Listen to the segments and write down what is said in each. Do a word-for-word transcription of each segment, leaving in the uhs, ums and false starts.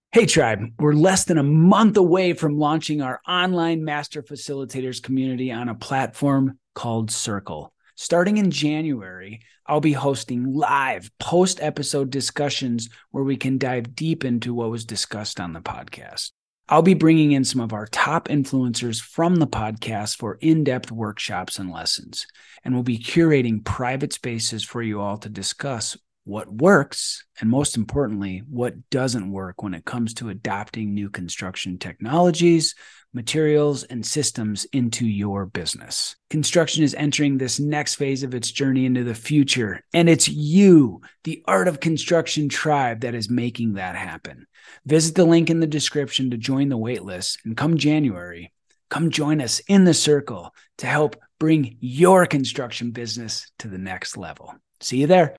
Hey, Tribe, we're less than a month away from launching our online master facilitators community on a platform called Circle. Starting in January, I'll be hosting live post-episode discussions where we can dive deep into what was discussed on the podcast. I'll be bringing in some of our top influencers from the podcast for in-depth workshops and lessons, and we'll be curating private spaces for you all to discuss what works, and most importantly, what doesn't work when it comes to adopting new construction technologies, materials, and systems into your business. Construction is entering this next phase of its journey into the future, and it's you, the Art of Construction Tribe, that is making that happen. Visit the link in the description to join the waitlist, and come January, come join us in the circle to help bring your construction business to the next level. See you there.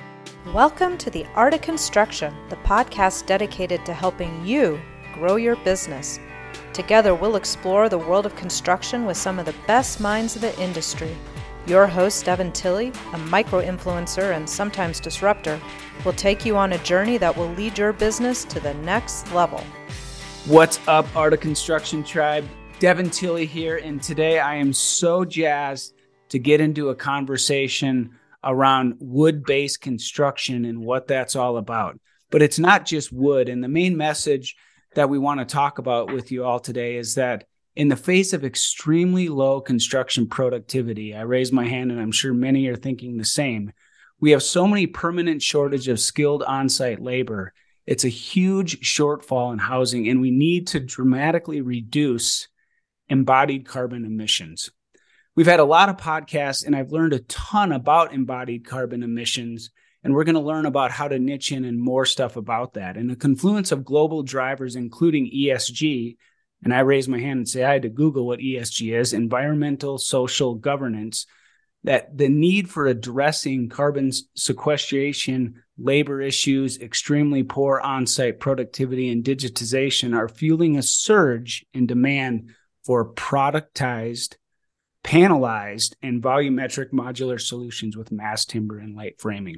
Welcome to the Art of Construction, the podcast dedicated to helping you grow your business. Together, we'll explore the world of construction with some of the best minds of the industry. Your host, Devin Tilley, a micro-influencer and sometimes disruptor, will take you on a journey that will lead your business to the next level. What's up, Art of Construction Tribe? Devin Tilley here, and today I am so jazzed to get into a conversation around wood-based construction and what that's all about. But it's not just wood. And the main message that we want to talk about with you all today is that in the face of extremely low construction productivity, I raise my hand and I'm sure many are thinking the same, we have so many permanent shortage of skilled on-site labor. It's a huge shortfall in housing, and we need to dramatically reduce embodied carbon emissions. We've had a lot of podcasts, and I've learned a ton about embodied carbon emissions, and we're going to learn about how to niche in and more stuff about that. And a confluence of global drivers, including E S G, and I raise my hand and say I had to Google what E S G is, environmental, social, governance, that the need for addressing carbon sequestration, labor issues, extremely poor on-site productivity, and digitization are fueling a surge in demand for productized, panelized, and volumetric modular solutions with mass timber and light framing.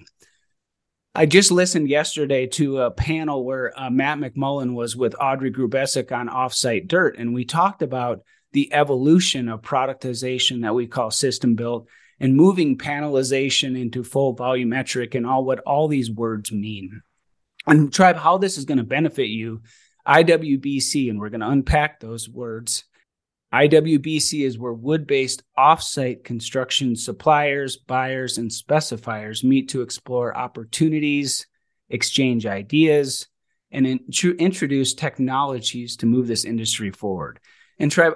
I just listened yesterday to a panel where uh, Matt McMullen was with Audrey Grubesic on Offsite Dirt, and we talked about the evolution of productization that we call system built and moving panelization into full volumetric and all what all these words mean. And Tribe, how this is going to benefit you, I W B C, and we're going to unpack those words. I W B C is where wood-based off-site construction suppliers, buyers, and specifiers meet to explore opportunities, exchange ideas, and in- introduce technologies to move this industry forward. And Tribe,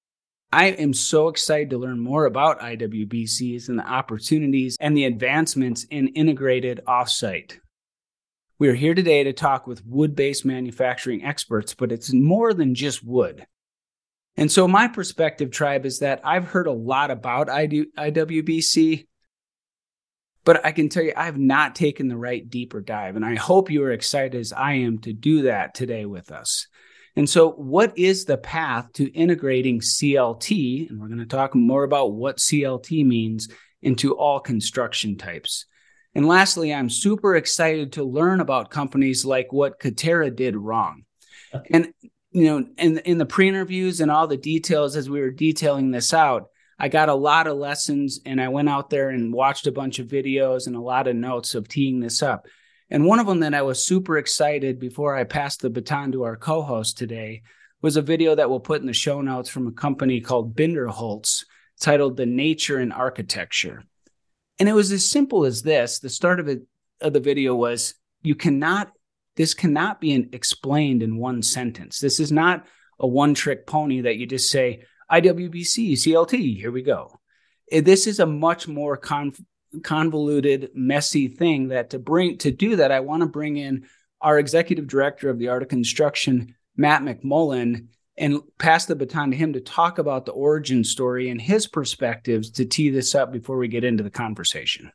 I am so excited to learn more about I W B Cs and the opportunities and the advancements in integrated off-site. We are here today to talk with wood-based manufacturing experts, but it's more than just wood. And so my perspective, Tribe, is that I've heard a lot about I W B C, but I can tell you I have not taken the right deeper dive. And I hope you are excited as I am to do that today with us. And so what is the path to integrating C L T? And we're going to talk more about what C L T means into all construction types. And lastly, I'm super excited to learn about companies like what Katerra did wrong. And you know, in, in the pre-interviews and all the details as we were detailing this out, I got a lot of lessons, and I went out there and watched a bunch of videos and a lot of notes of teeing this up. And one of them that I was super excited before I passed the baton to our co-host today was a video that we'll put in the show notes from a company called Binderholz titled The Nature in Architecture. And it was as simple as this. The start of, it, of the video was, you cannot This cannot be explained in one sentence. This is not a one-trick pony that you just say, I W B C, C L T, here we go. This is a much more con- convoluted, messy thing that to bring to do that, I want to bring in our executive director of the Art of Construction, Matt McMullen, and pass the baton to him to talk about the origin story and his perspectives to tee this up before we get into the conversation.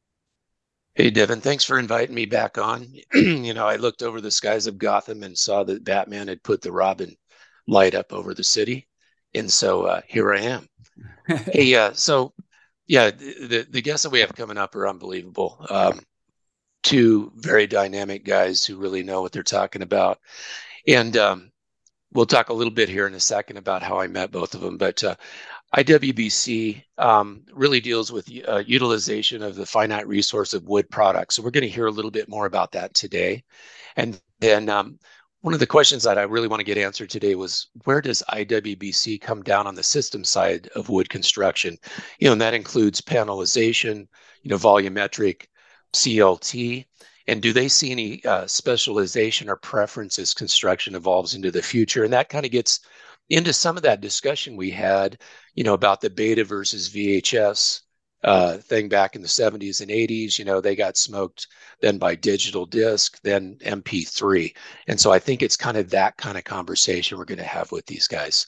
Hey, Devin, thanks for inviting me back on. You know, I looked over the skies of Gotham and saw that Batman had put the Robin light up over the city. And so uh, here I am. Hey, uh, so yeah, the, the guests that we have coming up are unbelievable. Um, two very dynamic guys who really know what they're talking about. And um, we'll talk a little bit here in a second about how I met both of them. But uh, I W B C um, really deals with uh, utilization of the finite resource of wood products. So we're going to hear a little bit more about that today. And then um, one of the questions that I really want to get answered today was, where does I W B C come down on the system side of wood construction? You know, and that includes panelization, you know, volumetric, C L T, and do they see any uh, specialization or preference as construction evolves into the future? And that kind of gets into some of that discussion we had, you know, about the beta versus V H S uh, thing back in the seventies and eighties. You know, they got smoked then by digital disc, then M P three. And so I think it's kind of that kind of conversation we're going to have with these guys.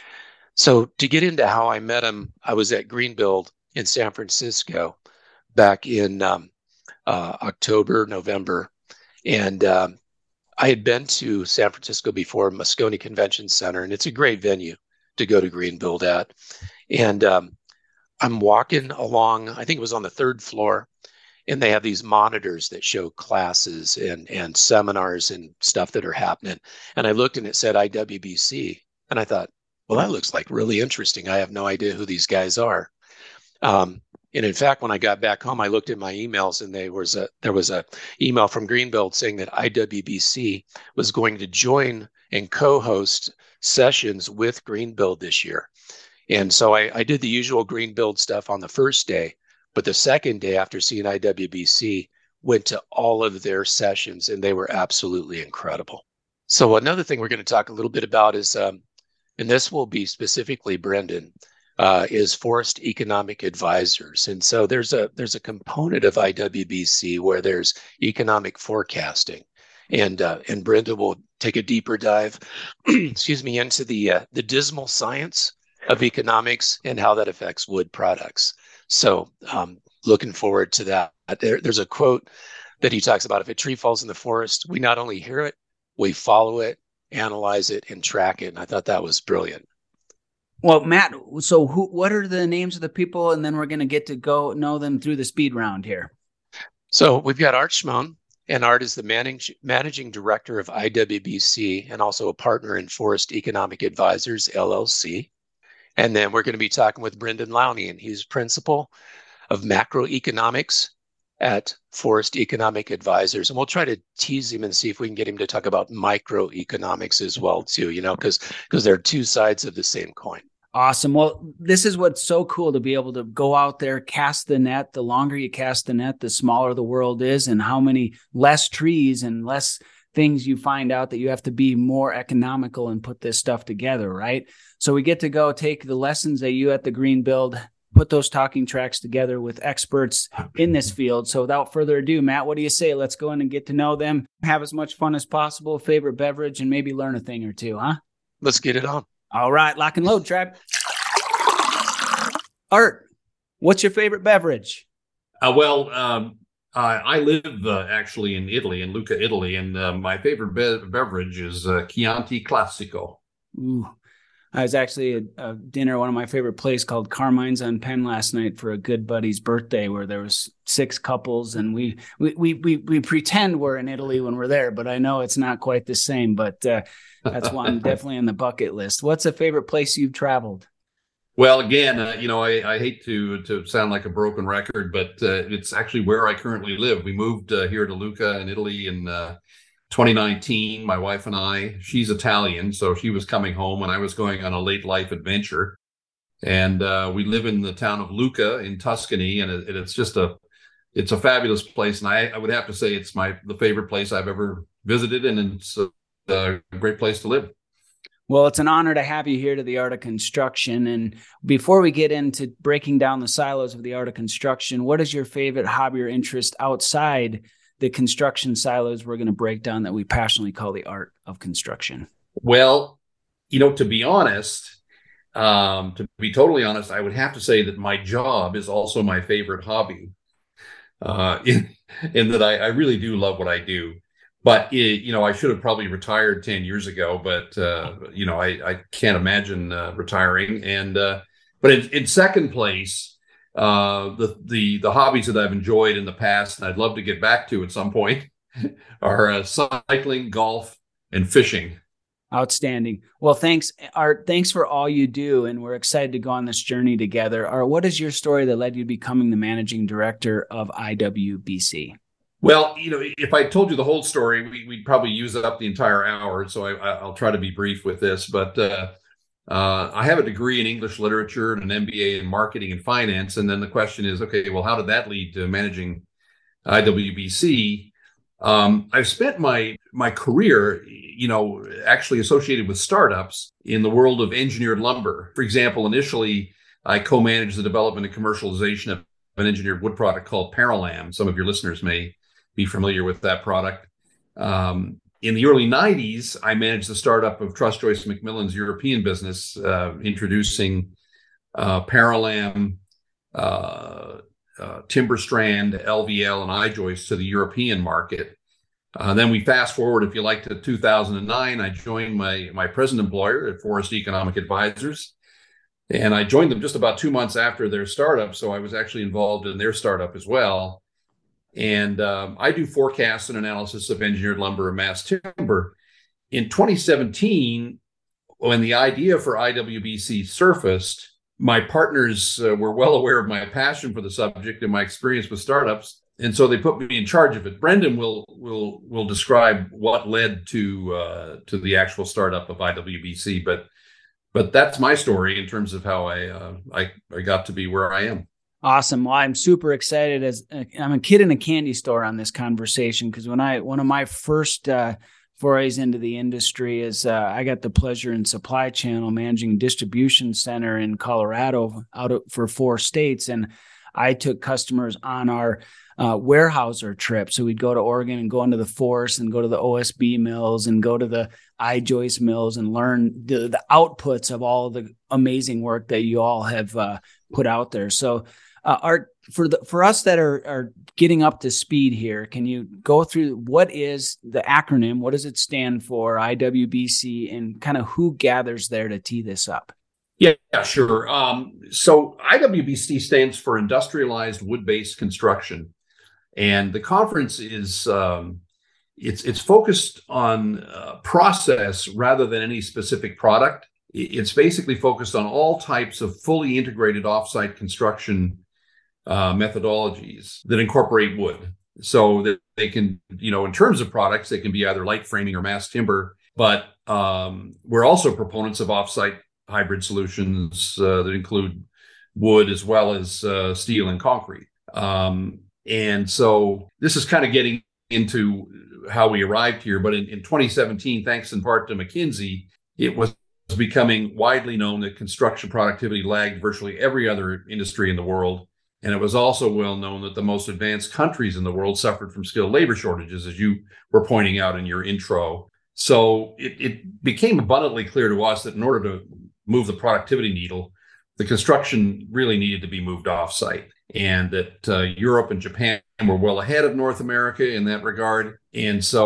So to get into how I met them, I was at Greenbuild in San Francisco back in um, uh, October, November. And um, I had been to San Francisco before, Moscone Convention Center, and it's a great venue to go to Greenbuild at. And um, I'm walking along, I think it was on the third floor, and they have these monitors that show classes and, and seminars and stuff that are happening. And I looked and it said I W B C. And I thought, well, that looks like really interesting. I have no idea who these guys are. Um, and in fact, when I got back home, I looked at my emails, and there was a there was a email from Greenbuild saying that I W B C was going to join and co-host sessions with Greenbuild this year. And so I, I did the usual Greenbuild stuff on the first day, but the second day after seeing I W B C, went to all of their sessions, and they were absolutely incredible. So another thing we're going to talk a little bit about is, um, and this will be specifically Brendan, uh, is Forest Economic Advisors. And so there's a there's a component of I W B C where there's economic forecasting, and uh, and Brenda will take a deeper dive, excuse me, into the uh, the dismal science of economics and how that affects wood products. So um, looking forward to that. There, there's a quote that he talks about: if a tree falls in the forest, we not only hear it, we follow it, analyze it, and track it. And I thought that was brilliant. Well, Matt, so who? What are the names of the people? And then we're going to get to go know them through the speed round here. So we've got Art Schmoen, and Art is the manage, managing director of I W B C and also a partner in Forest Economic Advisors, L L C. And then we're going to be talking with Brendan Lowney, and he's principal of macroeconomics at Forest Economic Advisors. And we'll try to tease him and see if we can get him to talk about microeconomics as well, too, you know, because because they're two sides of the same coin. Awesome. Well, this is what's so cool, to be able to go out there, cast the net. The longer you cast the net, the smaller the world is, and how many less trees and less things you find out that you have to be more economical and put this stuff together, right? So we get to go take the lessons that you at the Greenbuild, put those talking tracks together with experts in this field. So without further ado, Matt, what do you say? Let's go in and get to know them, have as much fun as possible, favorite beverage, and maybe learn a thing or two, huh? Let's get it on. All right, lock and load, tribe. Art, what's your favorite beverage? Uh, well, um, uh, I live uh, actually in Italy, in Lucca, Italy, and uh, my favorite be- beverage is uh, Chianti Classico. Ooh. I was actually at a dinner at one of my favorite places called Carmine's on Penn last night for a good buddy's birthday, where there was six couples, and we we we we, we pretend we're in Italy when we're there, but I know it's not quite the same. But uh, that's one definitely on the bucket list. What's a favorite place you've traveled? Well, again, uh, you know, I, I hate to to sound like a broken record, but uh, it's actually where I currently live. We moved uh, here to Lucca in Italy in uh, twenty nineteen, my wife and I. She's Italian, so she was coming home and I was going on a late life adventure. And uh, we live in the town of Lucca in Tuscany, and it, it's just a it's a fabulous place. And I, I would have to say it's my the favorite place I've ever visited, and it's a, a great place to live. Well, it's an honor to have you here to the Art of Construction. And before we get into breaking down the silos of the Art of Construction, what is your favorite hobby or interest outside the construction silos we're going to break down that we passionately call the art of construction? Well, you know, to be honest, um, to be totally honest, I would have to say that my job is also my favorite hobby, uh, in, in that I, I really do love what I do. But, it, you know, I should have probably retired ten years ago, but, uh, you know, I, I can't imagine uh, retiring. And uh, but in, in second place, uh, the the the hobbies that I've enjoyed in the past, and I'd love to get back to at some point, are uh, cycling, golf, and fishing. Outstanding. Well, thanks, Art. Thanks for all you do, and we're excited to go on this journey together. Art, what is your story that led you to becoming the managing director of I W B C? Well, you know, if I told you the whole story, we, we'd probably use up the entire hour. So I, I'll try to be brief with this. But uh, uh, I have a degree in English literature and an M B A in marketing and finance. And then the question is, okay, well, how did that lead to managing I W B C? Um, I've spent my my career, you know, actually associated with startups in the world of engineered lumber. For example, initially, I co-managed the development and commercialization of an engineered wood product called Paralam. Some of your listeners may be familiar with that product. Um, in the early nineties, I managed the startup of Truss Joyce Macmillan's European business, uh, introducing uh, Paralam, uh, uh, TimberStrand, L V L, and I-joist to the European market. Uh, then we fast forward, if you like, to two thousand nine. I joined my, my present employer at Forest Economic Advisors. And I joined them just about two months after their startup. So I was actually involved in their startup as well. And um, I do forecasts and analysis of engineered lumber and mass timber. In twenty seventeen, when the idea for I W B C surfaced, my partners uh, were well aware of my passion for the subject and my experience with startups. And so they put me in charge of it. Brendan will will will describe what led to uh, to the actual startup of I W B C. But but that's my story in terms of how I uh, I, I got to be where I am. Awesome. Well, I'm super excited as a, I'm a kid in a candy store on this conversation, because when I, one of my first uh, forays into the industry is uh, I got the pleasure in Supply Channel managing distribution center in Colorado out of, for four states. And I took customers on our uh, warehouser trip. So we'd go to Oregon and go into the forest and go to the O S B mills and go to the I-joist mills and learn the, the outputs of all of the amazing work that you all have uh, put out there. So Uh, Art, for the for us that are are getting up to speed here, can you go through what is the acronym? What does it stand for, I W B C, and kind of who gathers there to tee this up? Yeah, yeah, sure. Um, so I W B C stands for Industrialized Wood-Based Construction, and the conference is um, it's it's focused on uh, process rather than any specific product. It's basically focused on all types of fully integrated offsite construction Uh, methodologies that incorporate wood, so that they can, you know, in terms of products, they can be either light framing or mass timber. But um, we're also proponents of offsite hybrid solutions uh, that include wood as well as uh, steel and concrete. Um, and so this is kind of getting into how we arrived here. But in, in twenty seventeen, thanks in part to McKinsey, it was becoming widely known that construction productivity lagged virtually every other industry in the world. And it was also well known that the most advanced countries in the world suffered from skilled labor shortages, as you were pointing out in your intro. So it, it became abundantly clear to us that in order to move the productivity needle, the construction really needed to be moved off-site, and that uh, Europe and Japan were well ahead of North America in that regard. And so,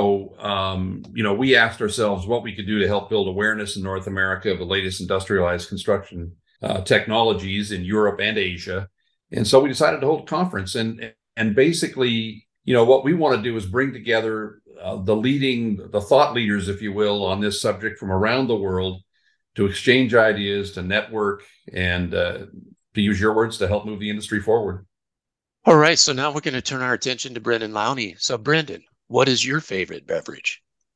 um, you know, we asked ourselves what we could do to help build awareness in North America of the latest industrialized construction uh, technologies in Europe and Asia. And so we decided to hold a conference, and and basically, you know, what we want to do is bring together uh, the leading, the thought leaders, if you will, on this subject from around the world to exchange ideas, to network, and uh, to use your words, to help move the industry forward. All right. So now we're going to turn our attention to Brendan Lowney. So Brendan, what is your favorite beverage?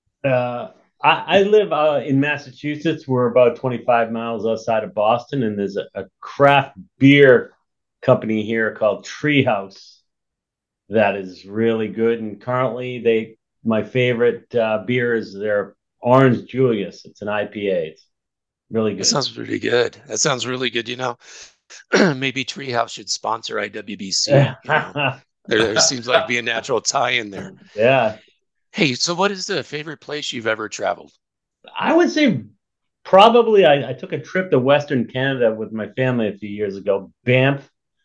Uh, I, I live uh, in Massachusetts. We're about twenty-five miles outside of Boston, and there's a, a craft beer company here called Treehouse that is really good. And currently, they my favorite uh, beer is their Orange Julius. It's an I P A. It's really good. That sounds really good. That sounds really good. You know, maybe Treehouse should sponsor I W B C. You know? there, there seems like be a natural tie in there. Yeah. Hey, so what is the favorite place you've ever traveled? I would say probably I, I took a trip to Western Canada with my family a few years ago. Banff.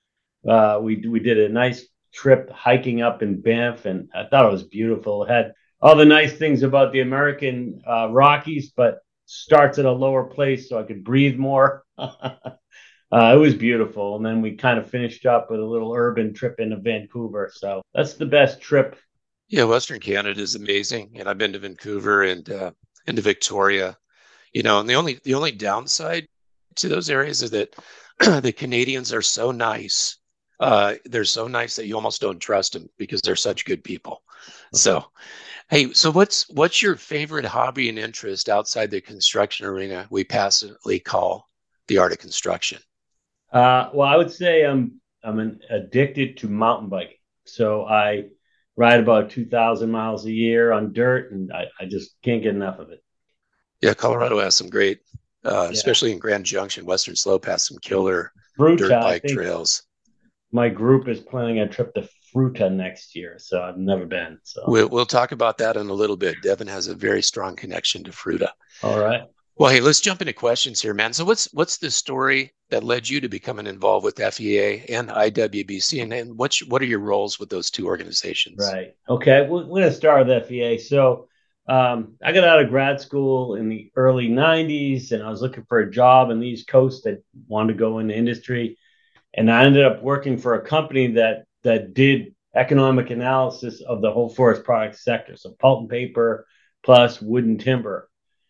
Uh, we we did a nice trip hiking up in Banff, and I thought it was beautiful. It had all the nice things about the American uh, Rockies, but starts at a lower place so I could breathe more. Uh, it was beautiful. And then we kind of finished up with a little urban trip into Vancouver. So that's the best trip. Yeah, Western Canada is amazing, and I've been to Vancouver and uh, into Victoria. You know, and the only the only downside to those areas is that the Canadians are so nice. Uh, they're so nice that you almost don't trust them because they're such good people. So, hey, so what's what's your favorite hobby and interest outside the construction arena we passionately call the art of construction? Uh, well, I would say I'm I'm an, addicted to mountain biking. So I ride about two thousand miles a year on dirt, and I, I just can't get enough of it. Yeah, Colorado has some great, uh, Yeah. especially in Grand Junction, Western Slope has some killer Fruta, dirt I bike think trails. my group is planning a trip to Fruta next year, so I've never been. So We'll, we'll talk about that in a little bit. Devin has a very strong connection to Fruta. all right. Well, hey, let's jump into questions here, man. So what's what's the story that led you to becoming involved with F E A and I W B C, and, and what's what are your roles with those two organizations? Right. Okay. We're, we're going to start with F E A. So um, I got out of grad school in the early nineties, and I was looking for a job in the East Coast that wanted to go into industry. And I ended up working for a company that that did economic analysis of the whole forest products sector. So pulp and paper plus wood and timber.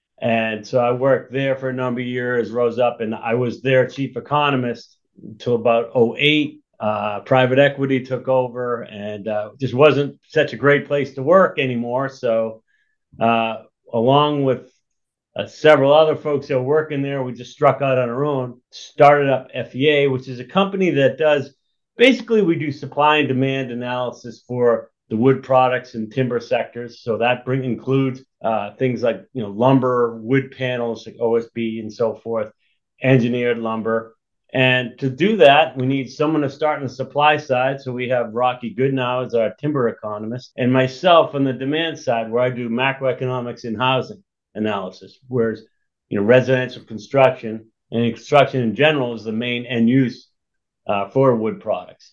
And so I worked there for a number of years, rose up, and I was their chief economist until about oh eight. Uh, private equity took over, and uh, just wasn't such a great place to work anymore. So, uh, along with uh, several other folks that were working there, we just struck out on our own, started up F E A, which is a company that does basically we do supply and demand analysis for the wood products and timber sectors. So that bring includes uh, things like you know lumber, wood panels, like O S B and so forth, engineered lumber. And to do that, we need someone to start on the supply side. So we have Rocky Goodnow as our timber economist, and myself on the demand side, where I do macroeconomics and housing analysis. Whereas you know residential construction and construction in general is the main end use uh, for wood products.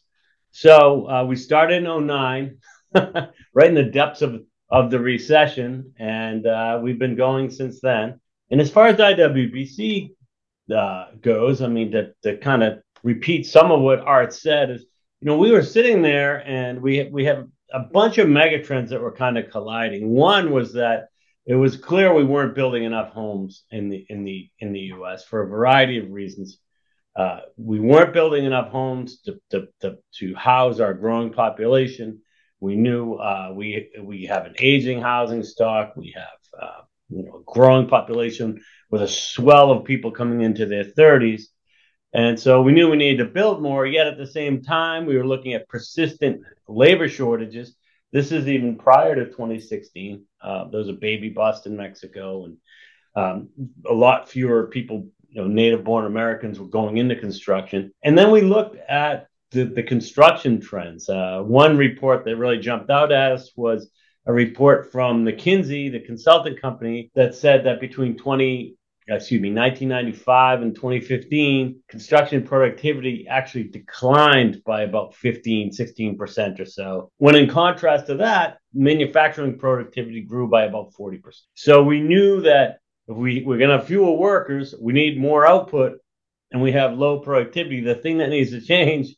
So uh, we started in oh nine. Right in the depths of, of the recession, and uh, we've been going since then. And as far as I W B C uh, goes, I mean, to, to kind of repeat some of what Art said is, you know, we were sitting there and we we have a bunch of megatrends that were kind of colliding. One was that it was clear we weren't building enough homes in the in the in the U S for a variety of reasons. Uh, we weren't building enough homes to, to to to house our growing population. We knew uh, we we have an aging housing stock. We have uh, you know a growing population with a swell of people coming into their thirties, and so we knew we needed to build more. Yet at the same time, we were looking at persistent labor shortages. This is even prior to twenty sixteen. Uh, there was a baby bust in Mexico, and um, a lot fewer people, you know, native-born Americans were going into construction. And then we looked at The, the construction trends. Uh, one report that really jumped out at us was a report from McKinsey, the consultant company, that said that between twenty, excuse me, nineteen ninety-five and twenty fifteen, construction productivity actually declined by about fifteen, sixteen percent or so. When in contrast to that, manufacturing productivity grew by about forty percent. So we knew that if we, we're going to have fewer workers, we need more output, and we have low productivity. The thing that needs to change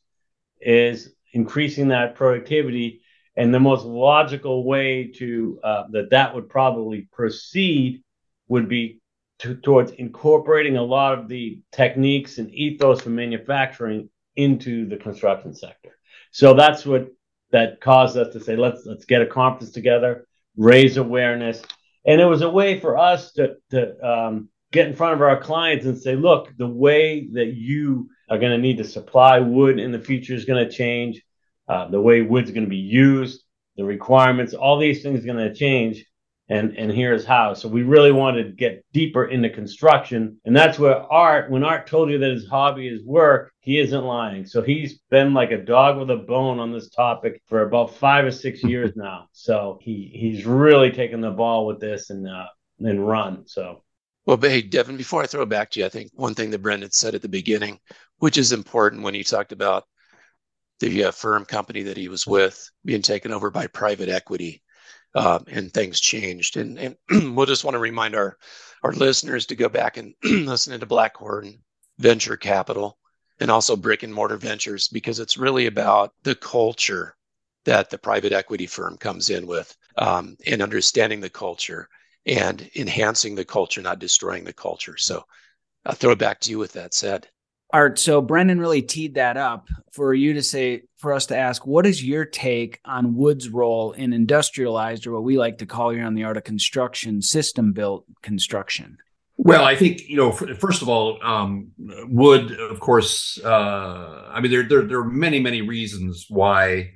is increasing that productivity, and the most logical way to uh, that that would probably proceed would be to, towards incorporating a lot of the techniques and ethos from manufacturing into the construction sector. So that's what that caused us to say, let's let's get a conference together, raise awareness, and it was a way for us to to um, get in front of our clients and say, look, the way that you are going to need to supply wood in the future is going to change. Uh, the way wood's going to be used, the requirements, all these things are going to change. And, and here's how. So we really wanted to get deeper into construction. And that's where Art, when Art told you that his hobby is work, he isn't lying. So he's been like a dog with a bone on this topic for about five or six years now. So he he's really taken the ball with this and uh, and run. So. Well, hey, Devin, before I throw it back to you, I think one thing that Brendan said at the beginning, which is important when he talked about the uh, firm company that he was with being taken over by private equity, um, and things changed. And, and we'll just want to remind our, our listeners to go back and listen to Blackhorn Venture Capital. and also brick and mortar ventures, because it's really about the culture that the private equity firm comes in with, um, and understanding the culture and enhancing the culture, not destroying the culture. So I'll throw it back to you with that said. Art, so Brendan really teed that up for you to say, for us to ask, what is your take on wood's role in industrialized, or what we like to call here on the Art of Construction, system-built construction? Well, I think, you know, first of all, um, wood, of course, uh, I mean, there, there, there are many, many reasons why,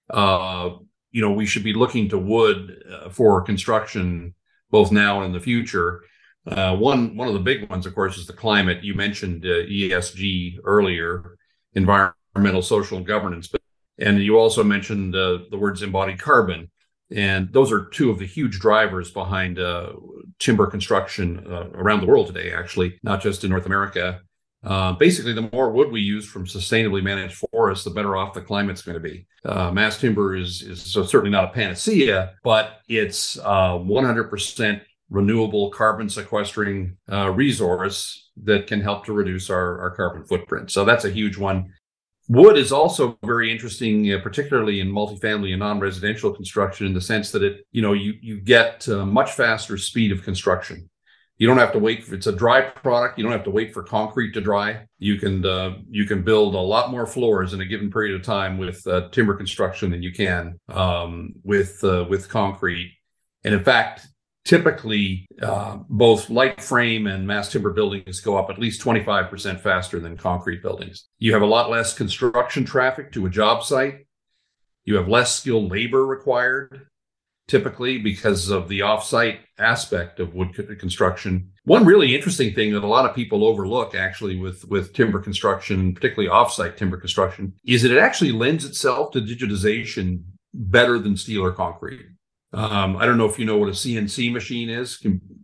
uh, you know, we should be looking to wood uh, for construction, both now and in the future. Uh, one one of the big ones, of course, is the climate. You mentioned uh, E S G earlier, environmental, social, and governance, but and you also mentioned uh, the words embodied carbon, and those are two of the huge drivers behind uh, timber construction uh, around the world today. Actually, not just in North America. Uh, basically, the more wood we use from sustainably managed forests, the better off the climate's going to be. Uh, mass timber is is so certainly not a panacea, but it's uh, one hundred percent renewable carbon sequestering uh, resource that can help to reduce our, our carbon footprint. So that's a huge one. Wood is also very interesting, uh, particularly in multifamily and non-residential construction, in the sense that it, you know, you you get uh, much faster speed of construction. You don't have to wait for, it's a dry product. You don't have to wait for concrete to dry. You can uh, you can build a lot more floors in a given period of time with uh, timber construction than you can um, with uh, with concrete. And in fact, typically, uh, both light frame and mass timber buildings go up at least twenty-five percent faster than concrete buildings. You have a lot less construction traffic to a job site. You have less skilled labor required, typically because of the off-site aspect of wood construction. One really interesting thing that a lot of people overlook, actually, with, with timber construction, particularly off-site timber construction, is that it actually lends itself to digitization better than steel or concrete. Um, I don't know if you know what a C N C machine is,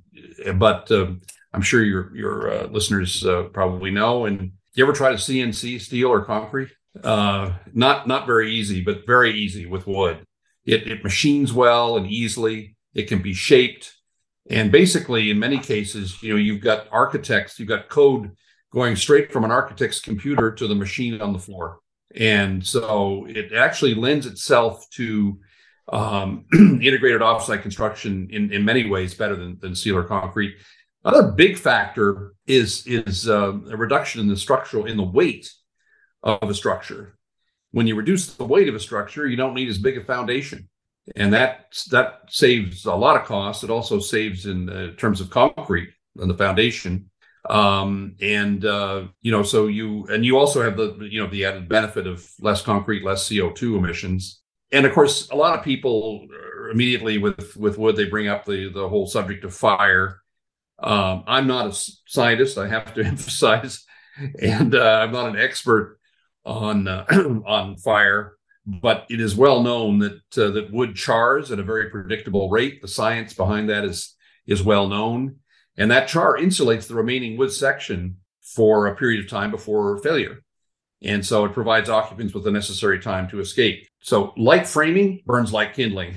but uh, I'm sure your your uh, listeners uh, probably know. And you ever try to C N C steel or concrete? Uh, not not very easy, but very easy with wood. It, it machines well and easily. It can be shaped. And basically, in many cases, you know, you've got architects, you've got code going straight from an architect's computer to the machine on the floor. And so it actually lends itself to Um, integrated offsite construction in, in many ways better than, than steel or concrete. Another big factor is is uh, a reduction in the structural in the weight of a structure. When you reduce the weight of a structure, you don't need as big a foundation, and that that saves a lot of costs. It also saves in uh, terms of concrete and the foundation. Um, and uh, you know, so you and you also have the you know the added benefit of less concrete, less C O two emissions. And of course, a lot of people immediately with, with wood, they bring up the, the whole subject of fire. Um, I'm not a scientist, I have to emphasize, and uh, I'm not an expert on uh, on fire, but it is well known that uh, that wood chars at a very predictable rate. The science behind that is is well known, and that char insulates the remaining wood section for a period of time before failure. And so it provides occupants with the necessary time to escape. So light framing burns like kindling,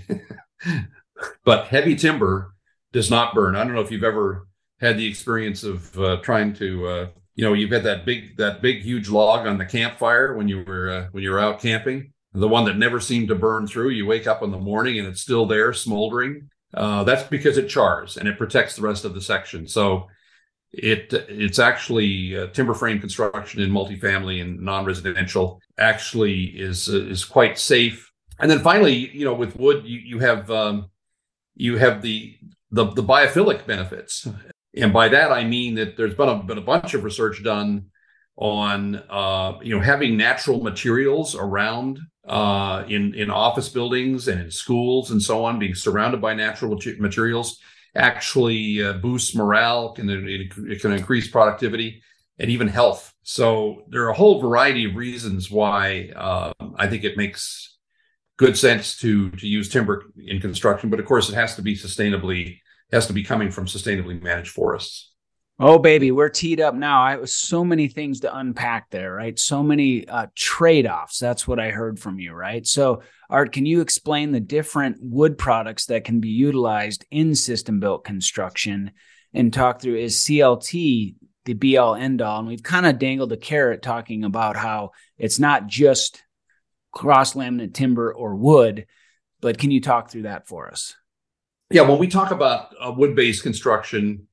but heavy timber does not burn. I don't know if you've ever had the experience of uh, trying to, uh, you know, you've had that big, that big, huge log on the campfire when you were uh, when you were out camping, the one that never seemed to burn through. You wake up in the morning and it's still there, smoldering. Uh, that's because it chars and it protects the rest of the section. So It it's actually uh, timber frame construction in multifamily and non-residential actually is uh, is quite safe. And then finally, you know, with wood, you you have um, you have the, the the biophilic benefits, and by that I mean that there's been a been a bunch of research done on uh, you know having natural materials around uh, in in office buildings and in schools and so on, being surrounded by natural materials. Actually uh, boosts morale, and it, it can increase productivity and even health. So there are a whole variety of reasons why uh, I think it makes good sense to to use timber in construction. But of course, it has to be sustainably, has to be coming from sustainably managed forests. Oh, baby, we're teed up now. I was so many things to unpack there, right? So many uh, trade-offs. That's what I heard from you, right? So, Art, can you explain the different wood products that can be utilized in system-built construction and talk through, is C L T the be all end all. And we've kind of dangled a carrot talking about how it's not just cross laminate timber or wood, but can you talk through that for us? Yeah, when we talk about uh, wood-based construction,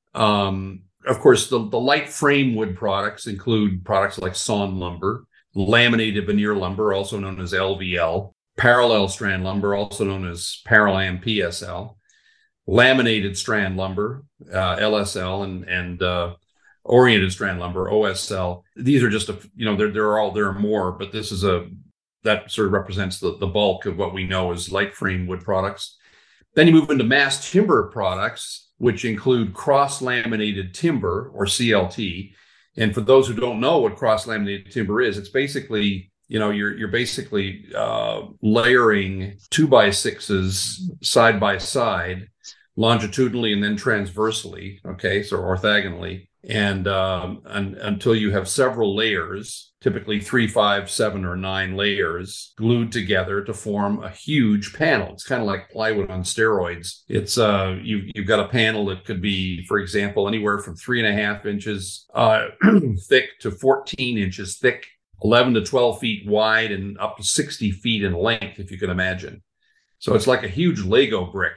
um, of course, the, the light frame wood products include products like sawn lumber, laminated veneer lumber, also known as L V L, parallel strand lumber, also known as Paralam P S L, laminated strand lumber, uh, L S L, and and uh, oriented strand lumber, O S L. These are just a, you know, there there are all there are more, but this is a that sort of represents the, the bulk of what we know as light frame wood products. Then you move into mass timber products, which include cross-laminated timber, or C L T. And for those who don't know what cross-laminated timber is, it's basically, you know, you're you're basically uh, layering two by sixes side by side, longitudinally and then transversely, okay, so orthogonally, and, um, and until you have several layers, typically three, five, seven, or nine layers glued together to form a huge panel. It's kind of like plywood on steroids. It's uh, you, you've got a panel that could be, for example, anywhere from three and a half inches uh, thick to fourteen inches thick, eleven to twelve feet wide, and up to sixty feet in length, if you can imagine. So it's like a huge Lego brick.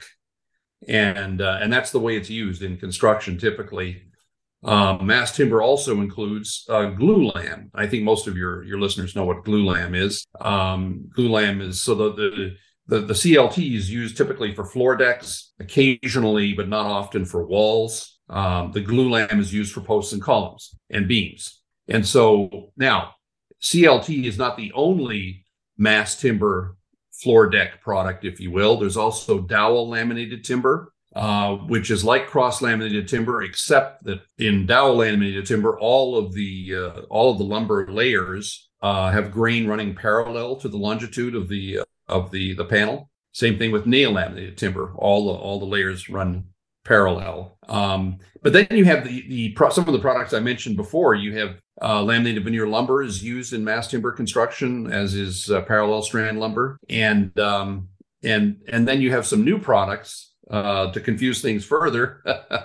And uh, and that's the way it's used in construction typically. Um, mass timber also includes uh, glulam. I think most of your, your listeners know what glulam is. Um, glulam is so the, the the the C L T is used typically for floor decks, occasionally but not often for walls. Um, the glulam is used for posts and columns and beams. And so now C L T is not the only mass timber floor deck product, if you will. There's also dowel laminated timber, uh, which is like cross-laminated timber, except that in dowel laminated timber, all of the uh, all of the lumber layers uh, have grain running parallel to the longitude of the uh, of the the panel. Same thing with nail laminated timber; all the all the layers run parallel. Um, but then you have the the pro- some of the products I mentioned before. You have uh, laminated veneer lumber is used in mass timber construction, as is uh, parallel strand lumber, and um, and and then you have some new products uh, to confuse things further,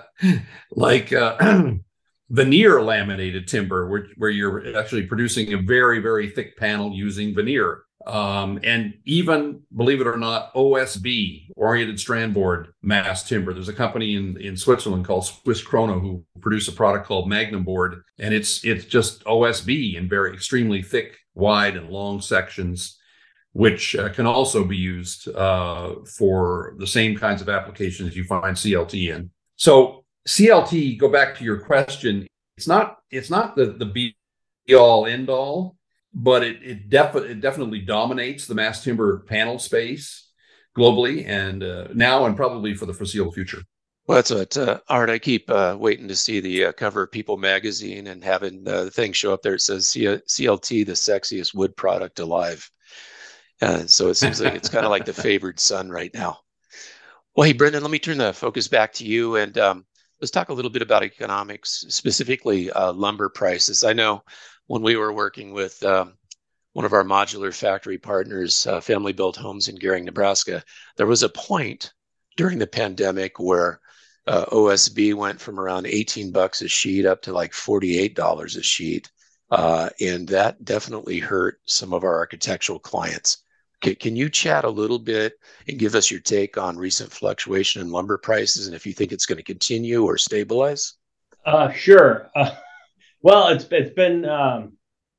like uh, veneer laminated timber, where where you're actually producing a very very thick panel using veneer. Um, and even, believe it or not, O S B, oriented strand board mass timber. There's a company in, in Switzerland called Swiss Chrono who produce a product called Magnum board, and it's it's just O S B in very extremely thick, wide, and long sections, which uh, can also be used uh, for the same kinds of applications you find C L T in. So C L T, go back to your question, it's not it's not the the be all end all. But it it, def- it definitely dominates the mass timber panel space globally, and uh, now and probably for the foreseeable future. Well, that's what, uh, Art, I keep uh, waiting to see the uh, cover of People magazine and having uh, the thing show up there. It says C- CLT, the sexiest wood product alive. Uh, so it seems like it's kind of like the favored son right now. Well, hey, Brendan, let me turn the focus back to you, and um, let's talk a little bit about economics, specifically uh, lumber prices. I know when we were working with um, one of our modular factory partners, uh, Family Built Homes in Gering, Nebraska, there was a point during the pandemic where uh, O S B went from around eighteen bucks a sheet up to like forty-eight dollars a sheet. Uh, and that definitely hurt some of our architectural clients. C- can you chat a little bit and give us your take on recent fluctuation in lumber prices and if you think it's going to continue or stabilize? Uh, sure. Uh, Well, it's it's been um,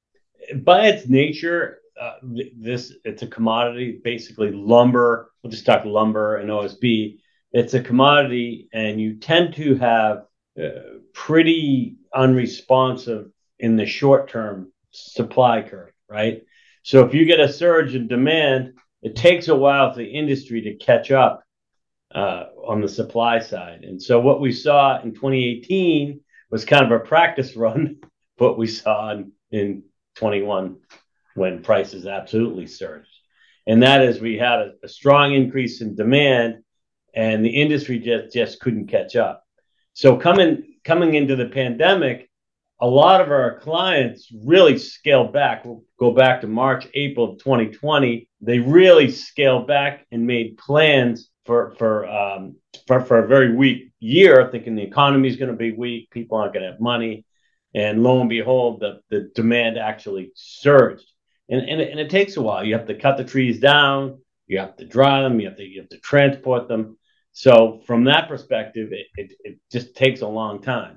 by its nature, uh, this it's a commodity. Basically, lumber. We'll just talk lumber and O S B. It's a commodity, and you tend to have uh, pretty unresponsive in the short term supply curve, right? So if you get a surge in demand, it takes a while for the industry to catch up uh, on the supply side. And so what we saw in twenty eighteen was kind of a practice run, what we saw in, in twenty-one when prices absolutely surged. And that is we had a, a strong increase in demand and the industry just, just couldn't catch up. So coming coming into the pandemic, a lot of our clients really scaled back. We'll go back to March, April of twenty twenty. They really scaled back and made plans for for um, for for a very weak year, thinking the economy is going to be weak, people aren't going to have money, and lo and behold, the the demand actually surged. And and it, and it takes a while. You have to cut the trees down, you have to dry them, you have to you have to transport them. So from that perspective, it it, it just takes a long time.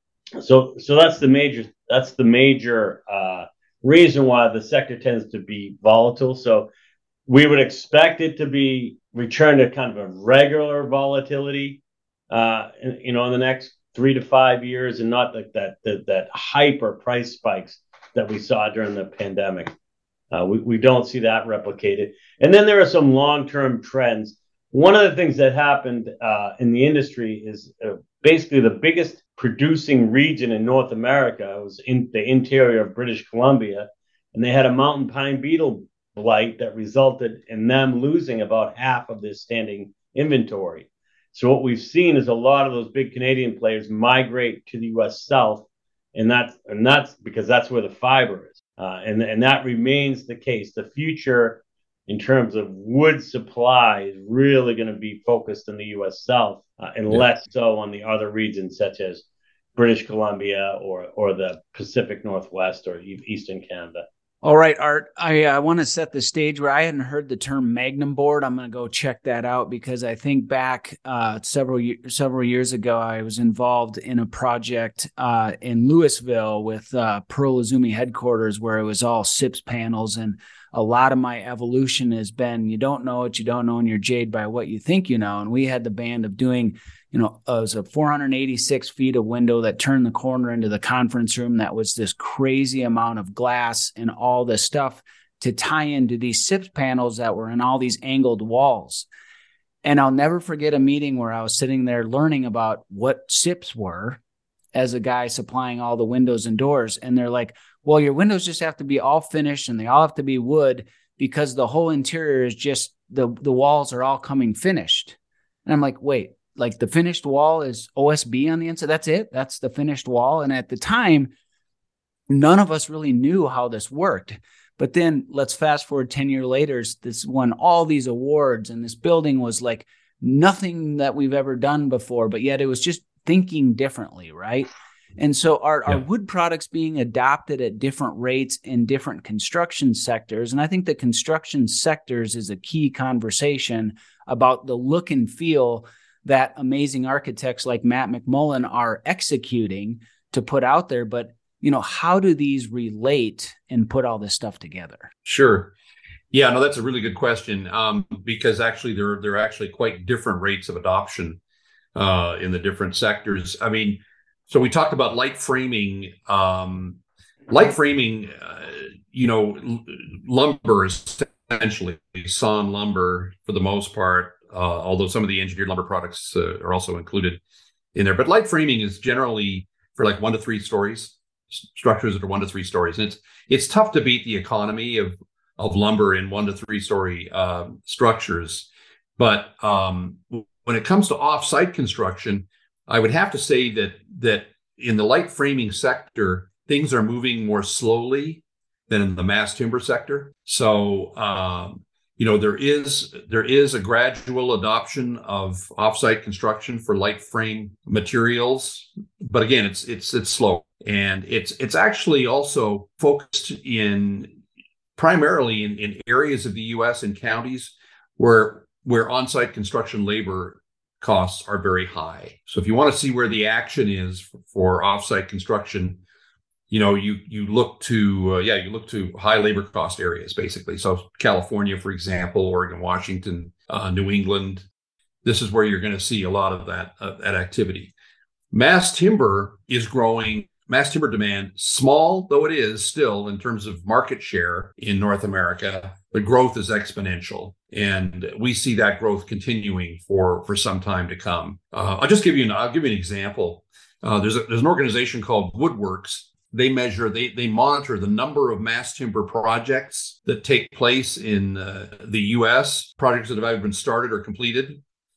So so that's the major that's the major uh, reason why the sector tends to be volatile. So we would expect it to be return to kind of a regular volatility, uh, in, you know, in the next three to five years, and not like that that that hyper price spikes that we saw during the pandemic. Uh, we we don't see that replicated. And then there are some long-term trends. One of the things that happened uh, in the industry is uh, basically the biggest producing region in North America was in the interior of British Columbia, and they had a mountain pine beetle blight that resulted in them losing about half of their standing inventory. So what we've seen is a lot of those big Canadian players migrate to the U S South, and that's and that's because that's where the fiber is, uh, and and that remains the case. The future in terms of wood supply is really going to be focused in the U S South, uh, and yeah. less so on the other regions such as British Columbia or or the Pacific Northwest or Eastern Canada. All right, Art, I uh, want to set the stage where I hadn't heard the term Magnum board. I'm going to go check that out because I think back uh, several several years ago, I was involved in a project uh, in Louisville with uh, Pearl Izumi headquarters where it was all S I P S panels. And a lot of my evolution has been, you don't know what you don't know and you're jaded by what you think you know. And we had the band of doing, you know, it was a four hundred eighty-six feet of window that turned the corner into the conference room. That was this crazy amount of glass and all this stuff to tie into these S I P S panels that were in all these angled walls. And I'll never forget a meeting where I was sitting there learning about what S I P S were as a guy supplying all the windows and doors. And they're like, well, your windows just have to be all finished and they all have to be wood because the whole interior is just, the, the walls are all coming finished. And I'm like, wait, like the finished wall is O S B on the inside? That's it? That's the finished wall? And at the time, none of us really knew how this worked. But then let's fast forward ten years later, this won all these awards and this building was like nothing that we've ever done before, but yet it was just thinking differently, right? And so are, yeah. are wood products being adopted at different rates in different construction sectors? And I think the construction sectors is a key conversation about the look and feel that amazing architects like Matt McMullen are executing to put out there. But, you know, how do these relate and put all this stuff together? Sure. Yeah, no, that's a really good question, um, because actually there, there are actually quite different rates of adoption uh, in the different sectors. I mean, so we talked about light framing. Um, light framing, uh, you know, l- lumber is essentially sawn lumber for the most part, uh, although some of the engineered lumber products uh, are also included in there. But light framing is generally for like one to three stories, s- structures that are one to three stories. And it's it's tough to beat the economy of of lumber in one to three story uh, structures. But um, when it comes to off-site construction, I would have to say that that in the light framing sector, things are moving more slowly than in the mass timber sector. So, um, you know, there is there is a gradual adoption of off-site construction for light frame materials, but again, it's it's it's slow, and it's it's actually also focused in primarily in, in areas of the U S and counties where where on-site construction labor costs are very high. So if you want to see where the action is for, for off-site construction, you know, you you look to uh, yeah, you look to high labor cost areas basically. So California, for example, Oregon, Washington, uh, New England. This is where you're going to see a lot of that uh, that activity. Mass timber is growing. Mass timber demand, small though it is still in terms of market share in North America, the growth is exponential. And we see that growth continuing for, for some time to come. Uh, I'll just give you an, I'll give you an example. Uh, there's, a, there's an organization called Woodworks. They measure, they, they monitor the number of mass timber projects that take place in uh, the U S, projects that have either been started or completed.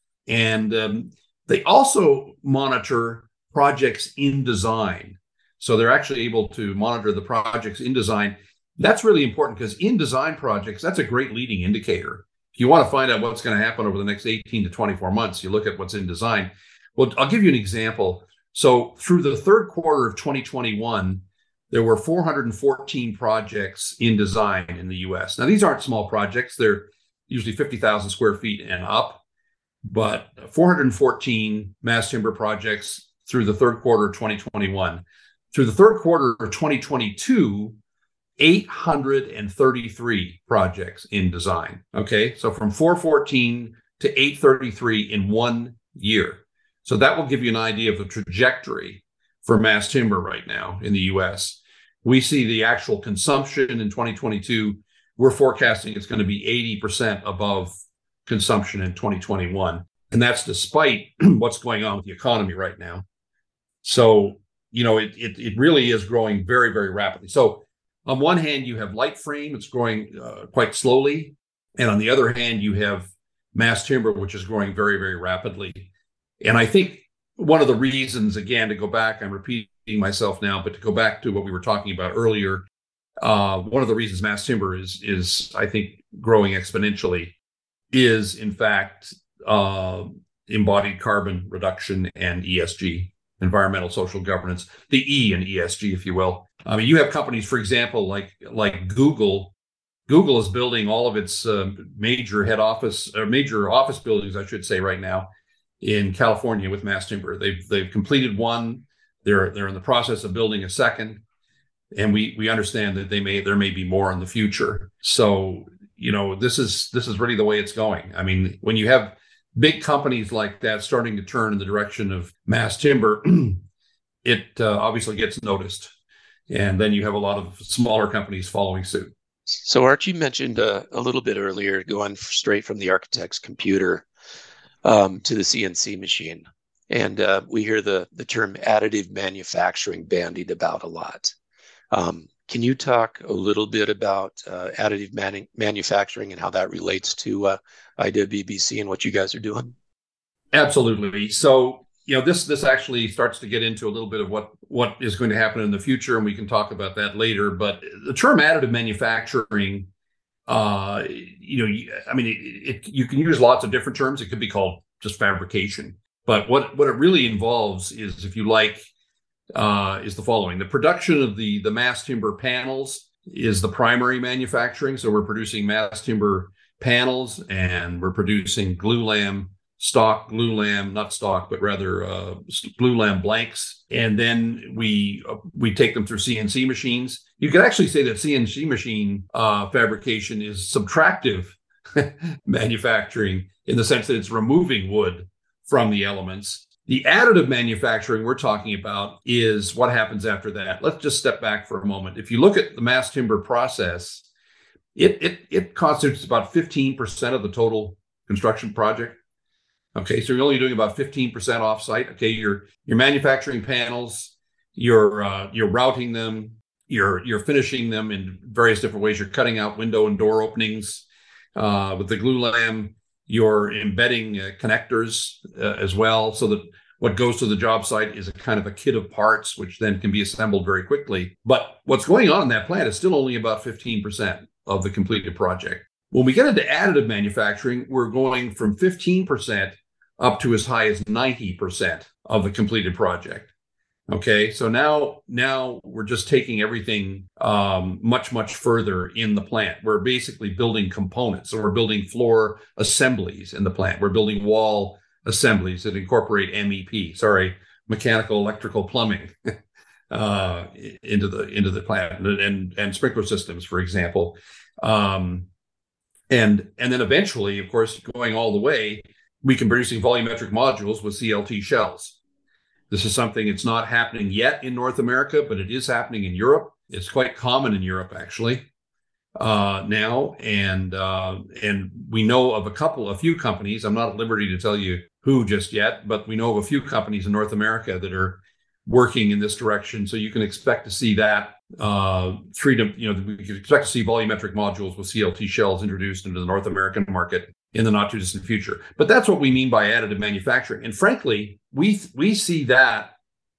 And um, they also monitor projects in design. So they're actually able to monitor the projects in design. That's really important because in design projects, that's a great leading indicator. if you want to find out what's going to happen over the next eighteen to twenty-four months, you look at what's in design. Well, I'll give you an example. So through the third quarter of twenty twenty-one, there were four hundred fourteen projects in design in the U S. Now, these aren't small projects. They're usually fifty thousand square feet and up, but four hundred fourteen mass timber projects through the third quarter of twenty twenty-one. Through the third quarter of twenty twenty-two, eight hundred thirty-three projects in design. Okay, so from four fourteen to eight thirty-three in one year. So that will give you an idea of the trajectory for mass timber right now in the U S. We see the actual consumption in twenty twenty-two. We're forecasting it's going to be eighty percent above consumption in twenty twenty-one. And that's despite what's going on with the economy right now. So, you know, it, it, it really is growing very, very rapidly. So on one hand, you have light frame, it's growing uh, quite slowly. And on the other hand, you have mass timber, which is growing very, very rapidly. And I think one of the reasons, again, to go back, I'm repeating myself now, but to go back to what we were talking about earlier, uh, one of the reasons mass timber is, is I think, growing exponentially is, in fact, uh, embodied carbon reduction and E S G, environmental social governance, the E in E S G, if you will. I mean, you have companies, for example, like like Google. Google is building all of its uh, major head office, or major office buildings, I should say, right now in California with mass timber. They've they've completed one. They're they're in the process of building a second, and we we understand that they may there may be more in the future. So you know this is this is really the way it's going. I mean, when you have big companies like that starting to turn in the direction of mass timber, it uh, obviously gets noticed. And then you have a lot of smaller companies following suit. So Art, you mentioned uh, a little bit earlier, going straight from the architect's computer um, to the C N C machine. And uh, we hear the, the term additive manufacturing bandied about a lot. Um, can you talk a little bit about uh, additive manu- manufacturing and how that relates to uh, I W B C and what you guys are doing? Absolutely. So, you know, this this actually starts to get into a little bit of what, what is going to happen in the future, and we can talk about that later. But the term additive manufacturing, uh, you know, I mean, it, it, you can use lots of different terms. It could be called just fabrication. But what, what it really involves is, if you like, uh, is the following. The production of the, the mass timber panels is the primary manufacturing. So we're producing mass timber panels, and we're producing glulam, stock glulam, not stock, but rather uh, glulam blanks. And then we uh, we take them through C N C machines. You could actually say that C N C machine uh, fabrication is subtractive manufacturing, in the sense that it's removing wood from the elements. The additive manufacturing we're talking about is what happens after that. Let's just step back for a moment. If you look at the mass timber process, it it, it constitutes about fifteen percent of the total construction project. Okay, so you're only doing about fifteen percent offsite. Okay, you're you're manufacturing panels, you're uh, you're routing them, you're you're finishing them in various different ways. You're cutting out window and door openings uh, with the glulam. You're embedding uh, connectors uh, as well, so that what goes to the job site is a kind of a kit of parts, which then can be assembled very quickly. But what's going on in that plant is still only about fifteen percent of the completed project. When we get into additive manufacturing, we're going from fifteen percent up to as high as ninety percent of the completed project. Okay, so now now we're just taking everything um, much, much further in the plant. We're basically building components. So we're building floor assemblies in the plant. We're building wall assemblies that incorporate M E P, sorry, mechanical, electrical, plumbing uh, into the into the plant, and, and, and sprinkler systems, for example. Um, and, and then eventually, of course, going all the way, we can be producing volumetric modules with C L T shells. This is something that's not happening yet in North America, but it is happening in Europe. It's quite common in Europe, actually, uh, now. And uh, and we know of a couple, a few companies. I'm not at liberty to tell you who just yet, but we know of a few companies in North America that are working in this direction. So you can expect to see that uh, freedom. You know, we can expect to see volumetric modules with C L T shells introduced into the North American market in the not too distant future. But that's what we mean by additive manufacturing. And frankly, we we see that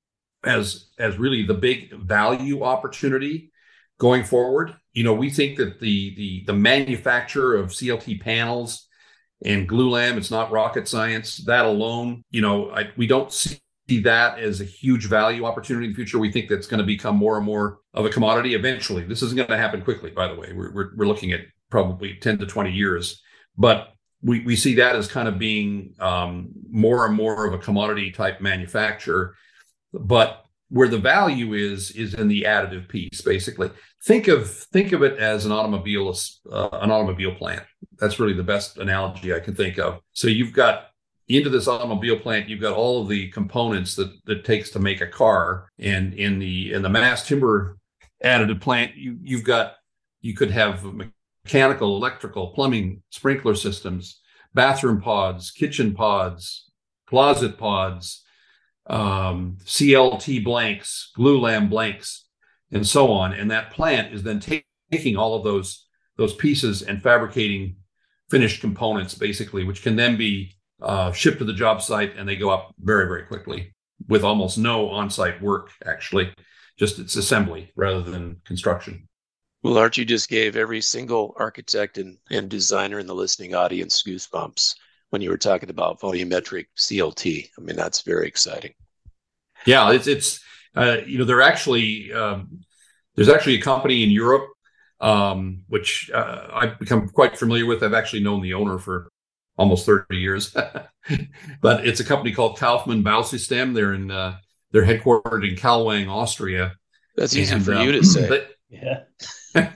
as as really the big value opportunity going forward. You know, we think that the the the manufacture of C L T panels and glulam. It's not rocket science. That alone, you know, I, we don't see that as a huge value opportunity in the future. We think that's going to become more and more of a commodity eventually. This isn't going to happen quickly, by the way. We're, we're, we're looking at probably ten to twenty years. But we, we see that as kind of being um, more and more of a commodity type manufacturer. But where the value is, is in the additive piece, basically. Think of think of it as an automobile, uh, an automobile plant. That's really the best analogy I can think of. So you've got into this automobile plant, you've got all of the components that that it takes to make a car. And in the in the mass timber additive plant, you you've got you could have mechanical, electrical, plumbing, sprinkler systems, bathroom pods, kitchen pods, closet pods, um, C L T blanks, glulam blanks, and so on. And that plant is then ta- taking all of those those pieces and fabricating finished components, basically, which can then be uh, shipped to the job site, and they go up very, very quickly with almost no on-site work, actually. Just it's assembly rather than construction. Well, Art, you just gave every single architect and, and designer in the listening audience goosebumps when you were talking about volumetric C L T. I mean, that's very exciting. Yeah, it's, it's uh, you know, they're actually, um, there's actually a company in Europe, um, which uh, I've become quite familiar with. I've actually known the owner for almost thirty years, but it's a company called Kaufmann Bausystem. They're in, uh, they're headquartered in Kalwang, Austria. That's easy and, for uh, you to say. They, Yeah. they,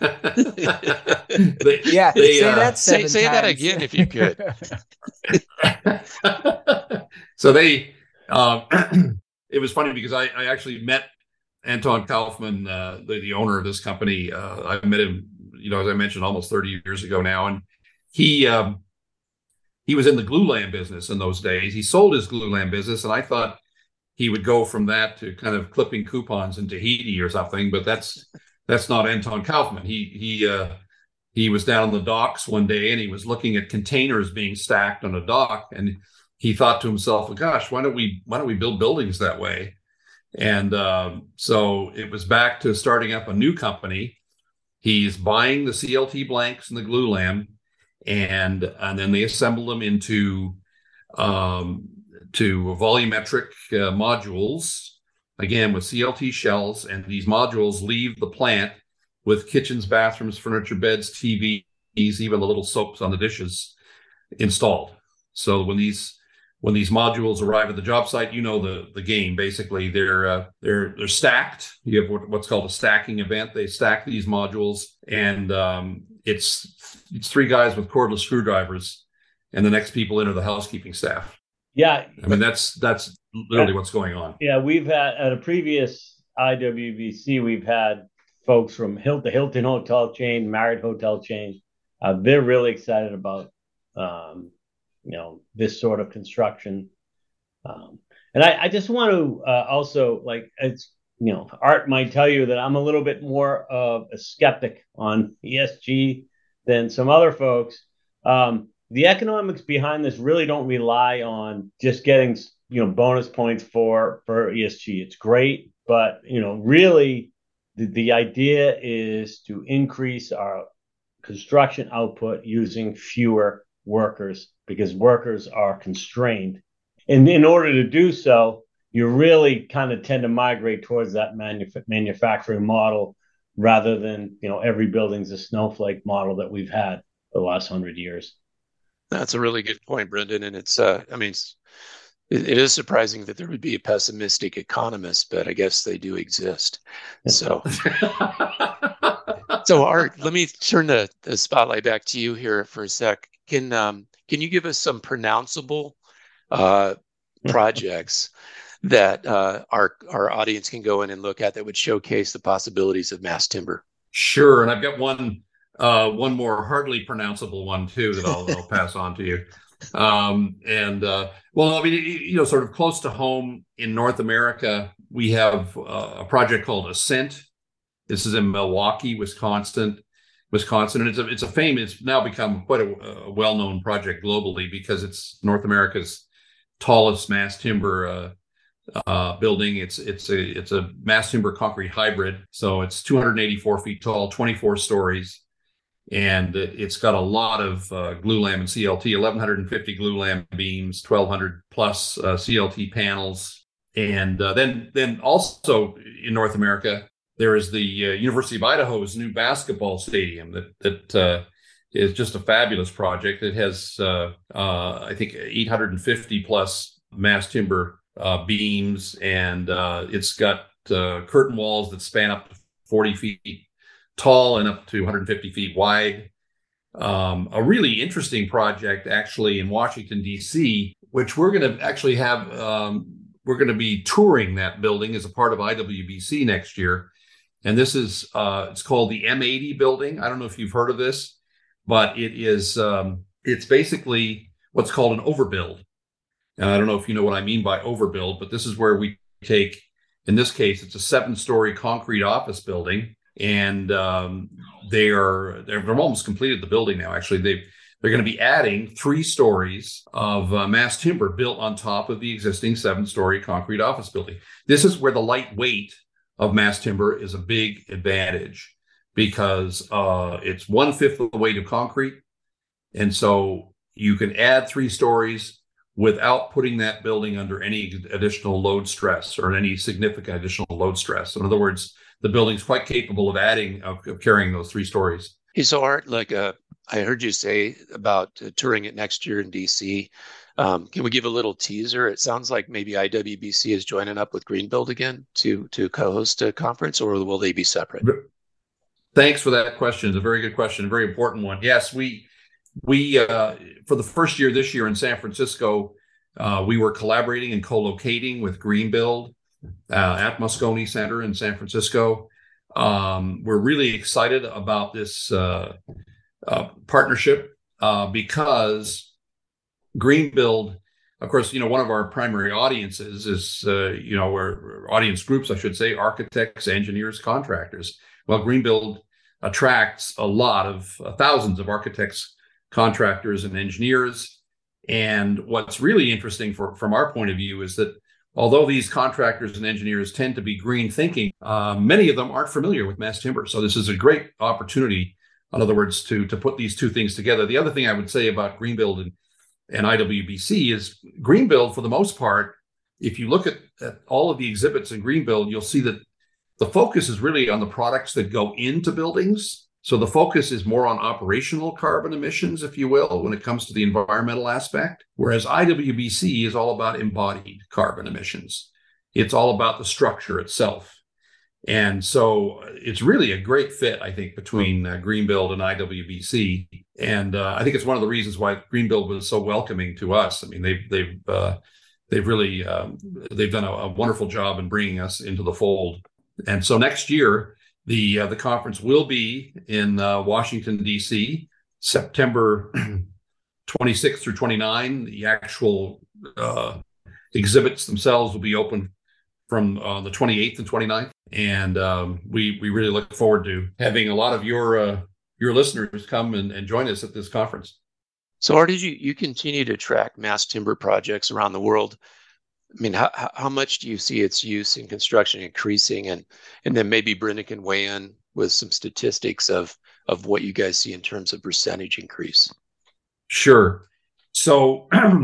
Yeah, they, say uh, that say seven say that times. again if you could. So they, um, it was funny because I, I actually met Anton Kaufman, uh, the, the owner of this company. Uh, I met him, you know, as I mentioned, almost thirty years ago now. And he, um, he was in the glulam business in those days. He sold his glulam business, and I thought he would go from that to kind of clipping coupons in Tahiti or something, but that's, that's not Anton Kaufman. He, he, uh, he was down on the docks one day, and he was looking at containers being stacked on a dock, and he thought to himself, well, gosh, why don't we why don't we build buildings that way? And um, so it was back to starting up a new company. He's buying the C L T blanks and the glulam, and and then they assemble them into um, to volumetric uh, modules, again with C L T shells, and these modules leave the plant with kitchens, bathrooms, furniture, beds, T Vs, even the little soaps on the dishes installed. So when these when these modules arrive at the job site, you know the the game. Basically, they're uh, they're they're stacked. You have what, what's called a stacking event. They stack these modules, and um, it's it's three guys with cordless screwdrivers, and the next people enter the housekeeping staff. Yeah, I mean that's that's literally what's going on. yeah. We've had at a previous I W B C, we've had folks from Hilton, the Hilton hotel chain, Marriott hotel chain. Uh, they're really excited about um, you know this sort of construction, um, and I, I just want to uh, also like it's you know Art might tell you that I'm a little bit more of a skeptic on E S G than some other folks. Um, the economics behind this really don't rely on just getting you know bonus points for for E S G. It's great, but you know really the, the idea is to increase our construction output using fewer workers, because workers are constrained. And in order to do so, you really kind of tend to migrate towards that manuf- manufacturing model rather than, you know, every building's a snowflake model that we've had for the last hundred years. That's a really good point, Brendan. And it's, uh, I mean, it's, it, it is surprising that there would be a pessimistic economist, but I guess they do exist. So, so Art, let me turn the, the spotlight back to you here for a sec. Can um, can you give us some pronounceable uh, projects that uh, our our audience can go in and look at that would showcase the possibilities of mass timber? Sure, and I've got one uh, one more hardly pronounceable one too that I'll, I'll pass on to you. Um, and uh, well, I mean, you know, sort of close to home in North America, we have uh, a project called Ascent. This is in Milwaukee, Wisconsin. Wisconsin, and it's a it's a fame. It's now become quite a, a well-known project globally because it's North America's tallest mass timber uh, uh, building. It's it's a it's a mass timber concrete hybrid, so it's two hundred eighty-four feet tall, twenty-four stories, And it's got a lot of uh, glulam and C L T, eleven fifty glulam beams, twelve hundred plus uh, C L T panels. And uh, then, then also in North America, there is the uh, University of Idaho's new basketball stadium that that uh, is just a fabulous project. It has, uh, uh, I think, eight hundred fifty plus mass timber uh, beams, and uh, it's got uh, curtain walls that span up to forty feet tall and up to one hundred fifty feet wide. Um, a really interesting project, actually, in Washington, D C, which we're going to actually have. Um, we're going to be touring that building as a part of I W B C next year. And this is, uh, it's called the M eighty building. I don't know if you've heard of this, but it is, um, it's basically what's called an overbuild. And I don't know if you know what I mean by overbuild, but this is where we take, in this case, it's a seven-story concrete office building. And um, they are, they're, they're almost completed the building now. Actually, they've, they're going to be adding three stories of uh, mass timber built on top of the existing seven-story concrete office building. This is where the light weight of mass timber is a big advantage, because uh, it's one-fifth of the weight of concrete. And so you can add three stories without putting that building under any additional load stress or any significant additional load stress. In other words, the building's quite capable of adding, of, of carrying those three stories. Hey, so Art, like uh, I heard you say about uh, touring it next year in D C. Um, can we give a little teaser? It sounds like maybe I W B C is joining up with Greenbuild again to to co-host a conference, or will they be separate? Thanks for that question. It's a very good question, a very important one. Yes, we we uh, for the first year this year in San Francisco, uh, we were collaborating and co-locating with Greenbuild uh, at Moscone Center in San Francisco. Um, we're really excited about this uh, uh, partnership uh, because Greenbuild, of course, you know, one of our primary audiences is, uh, you know, our audience groups, I should say, architects, engineers, contractors. Well, Greenbuild attracts a lot of uh, thousands of architects, contractors, and engineers. And what's really interesting for, from our point of view is that although these contractors and engineers tend to be green thinking, uh, many of them aren't familiar with mass timber. So this is a great opportunity, in other words, to, to put these two things together. The other thing I would say about Greenbuild and, and I W B C is Greenbuild, for the most part, if you look at, at all of the exhibits in Greenbuild, you'll see that the focus is really on the products that go into buildings. So the focus is more on operational carbon emissions, if you will, when it comes to the environmental aspect, whereas I W B C is all about embodied carbon emissions. It's all about the structure itself. And so it's really a great fit, I think, between uh, Greenbuild and I W B C. And uh, I think it's one of the reasons why Greenbuild was so welcoming to us. I mean, they've they've uh, they've really um, they've done a, a wonderful job in bringing us into the fold. And so next year, the uh, the conference will be in uh, Washington, D C, September twenty-sixth through twenty-ninth. The actual uh, exhibits themselves will be open from uh, the twenty-eighth and twenty-ninth. And um, we we really look forward to having a lot of your uh, your listeners come and, and join us at this conference. So, Art, did you you continue to track mass timber projects around the world? I mean, how how much do you see its use in construction increasing, and and then maybe Brenda can weigh in with some statistics of of what you guys see in terms of percentage increase? Sure. So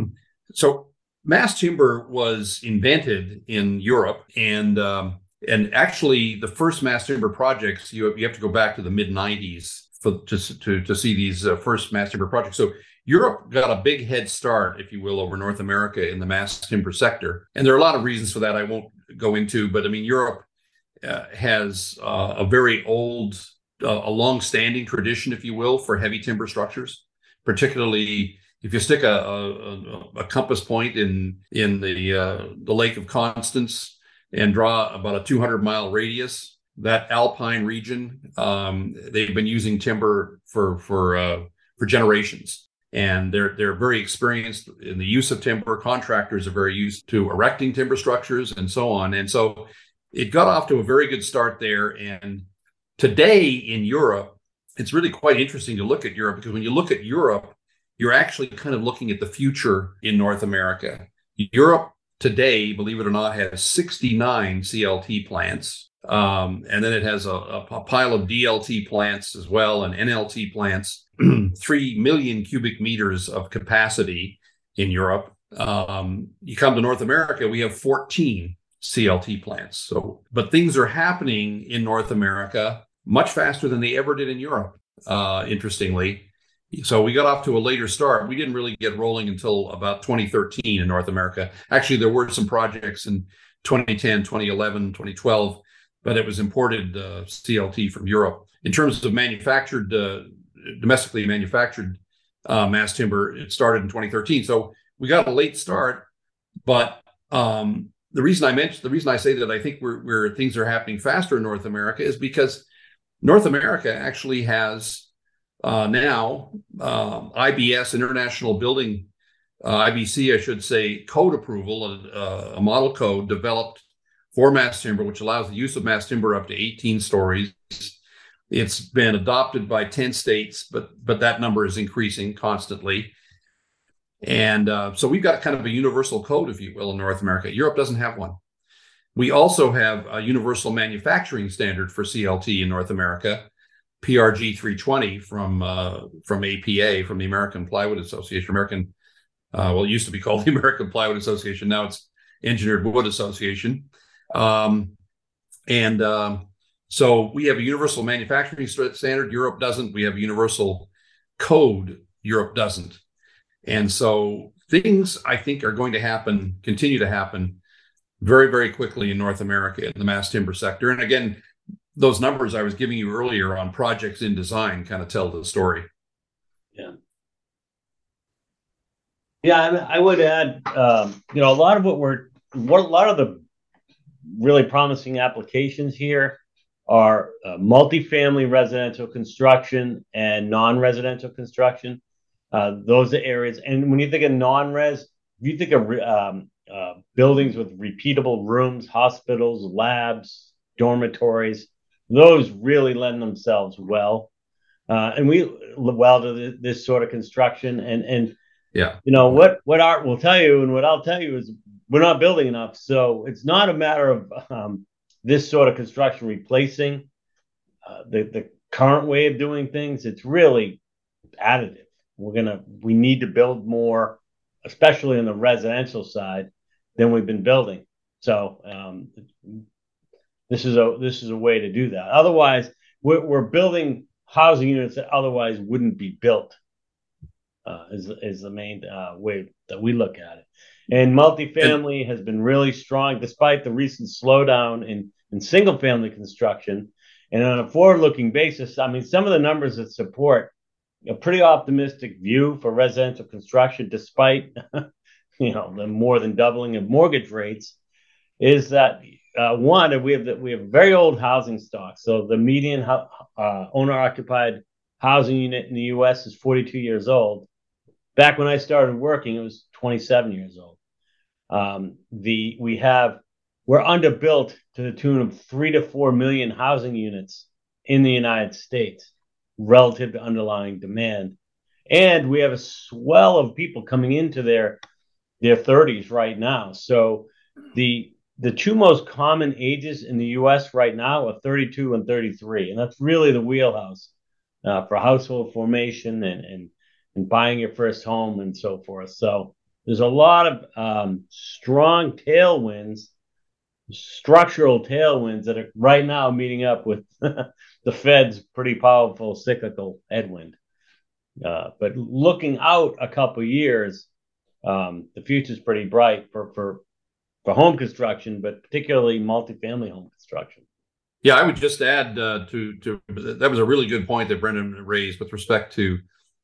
so mass timber was invented in Europe, and um, and actually the first mass timber projects, you you have to go back to the mid nineties for to to to see these uh, first mass timber projects. So Europe got a big head start, if you will, over North America in the mass timber sector. And there are a lot of reasons for that I won't go into, but I mean, Europe uh, has uh, a very old, uh, a long-standing tradition, if you will, for heavy timber structures, particularly if you stick a, a, a compass point in, in the, uh, the Lake of Constance and draw about a two hundred mile radius, that alpine region, um, they've been using timber for, for, uh, for generations. And they're they're very experienced in the use of timber. Contractors are very used to erecting timber structures and so on. And so it got off to a very good start there. And today in Europe, it's really quite interesting to look at Europe, because when you look at Europe, you're actually kind of looking at the future in North America. Europe today, believe it or not, has sixty-nine C L T plants. Um, and then it has a, a pile of D L T plants as well and N L T plants, three million cubic meters of capacity in Europe. Um, you come to North America, we have fourteen C L T plants. So, but things are happening in North America much faster than they ever did in Europe, uh, interestingly. So we got off to a later start. We didn't really get rolling until about twenty thirteen in North America. Actually, there were some projects in twenty ten, twenty eleven, twenty twelve, but it was imported uh, C L T from Europe. In terms of manufactured, uh, domestically manufactured uh, mass timber, it started in twenty thirteen. So we got a late start, but um, the reason I mentioned, the reason I say that I think we're, where things are happening faster in North America is because North America actually has uh, now um, I B S, International Building, uh, I B C, I should say, code approval, uh, a model code developed for mass timber, which allows the use of mass timber up to eighteen stories. It's been adopted by ten states, but but that number is increasing constantly. And uh, so we've got kind of a universal code, if you will, in North America. Europe doesn't have one. We also have a universal manufacturing standard for C L T in North America, P R G three twenty from uh, from A P A, from the American Plywood Association. American, uh, well, it used to be called the American Plywood Association. Now it's Engineered Wood Association. Um, and um, so we have a universal manufacturing standard. Europe doesn't. We have a universal code. Europe doesn't. And so things, I think, are going to happen, continue to happen very, very quickly in North America in the mass timber sector. And again, those numbers I was giving you earlier on projects in design kind of tell the story. Yeah. Yeah, I, mean, I would add, um, you know, a lot of what we're, what a lot of the really promising applications here are uh, multifamily residential construction and non-residential construction. Uh, those are areas. And when you think of non-res, if you think of um, uh, buildings with repeatable rooms, hospitals, labs, dormitories, those really lend themselves well. Uh, and we well to this, this sort of construction. And, and yeah, you know, what, what Art will tell you and what I'll tell you is we're not building enough. So it's not a matter of um, this sort of construction replacing uh, the, the current way of doing things. It's really additive. We're gonna we need to build more, especially on the residential side, than we've been building. So um, this is a this is a way to do that. Otherwise, we're, we're building housing units that otherwise wouldn't be built. Uh, is is the main uh, way that we look at it. And multifamily has been really strong despite the recent slowdown in in single family construction. And on a forward-looking basis, I mean, some of the numbers that support a pretty optimistic view for residential construction, despite you know the more than doubling of mortgage rates, is that uh, one we have that we have very old housing stock. So the median uh, owner-occupied housing unit in the U S is forty-two years old. Back when I started working, it was twenty-seven years old. Um, the we have we're underbuilt to the tune of three to four million housing units in the United States relative to underlying demand. And we have a swell of people coming into their their thirties right now. So the the two most common ages in the U S right now are thirty-two and thirty-three. And that's really the wheelhouse uh, for household formation and, and, and buying your first home and so forth. So there's a lot of um, strong tailwinds, structural tailwinds that are right now meeting up with the Fed's pretty powerful cyclical headwind. Uh, but looking out a couple of years, um, the future's pretty bright for, for for home construction, but particularly multifamily home construction. Yeah, I would just add uh, to to that was a really good point that Brendan raised with respect to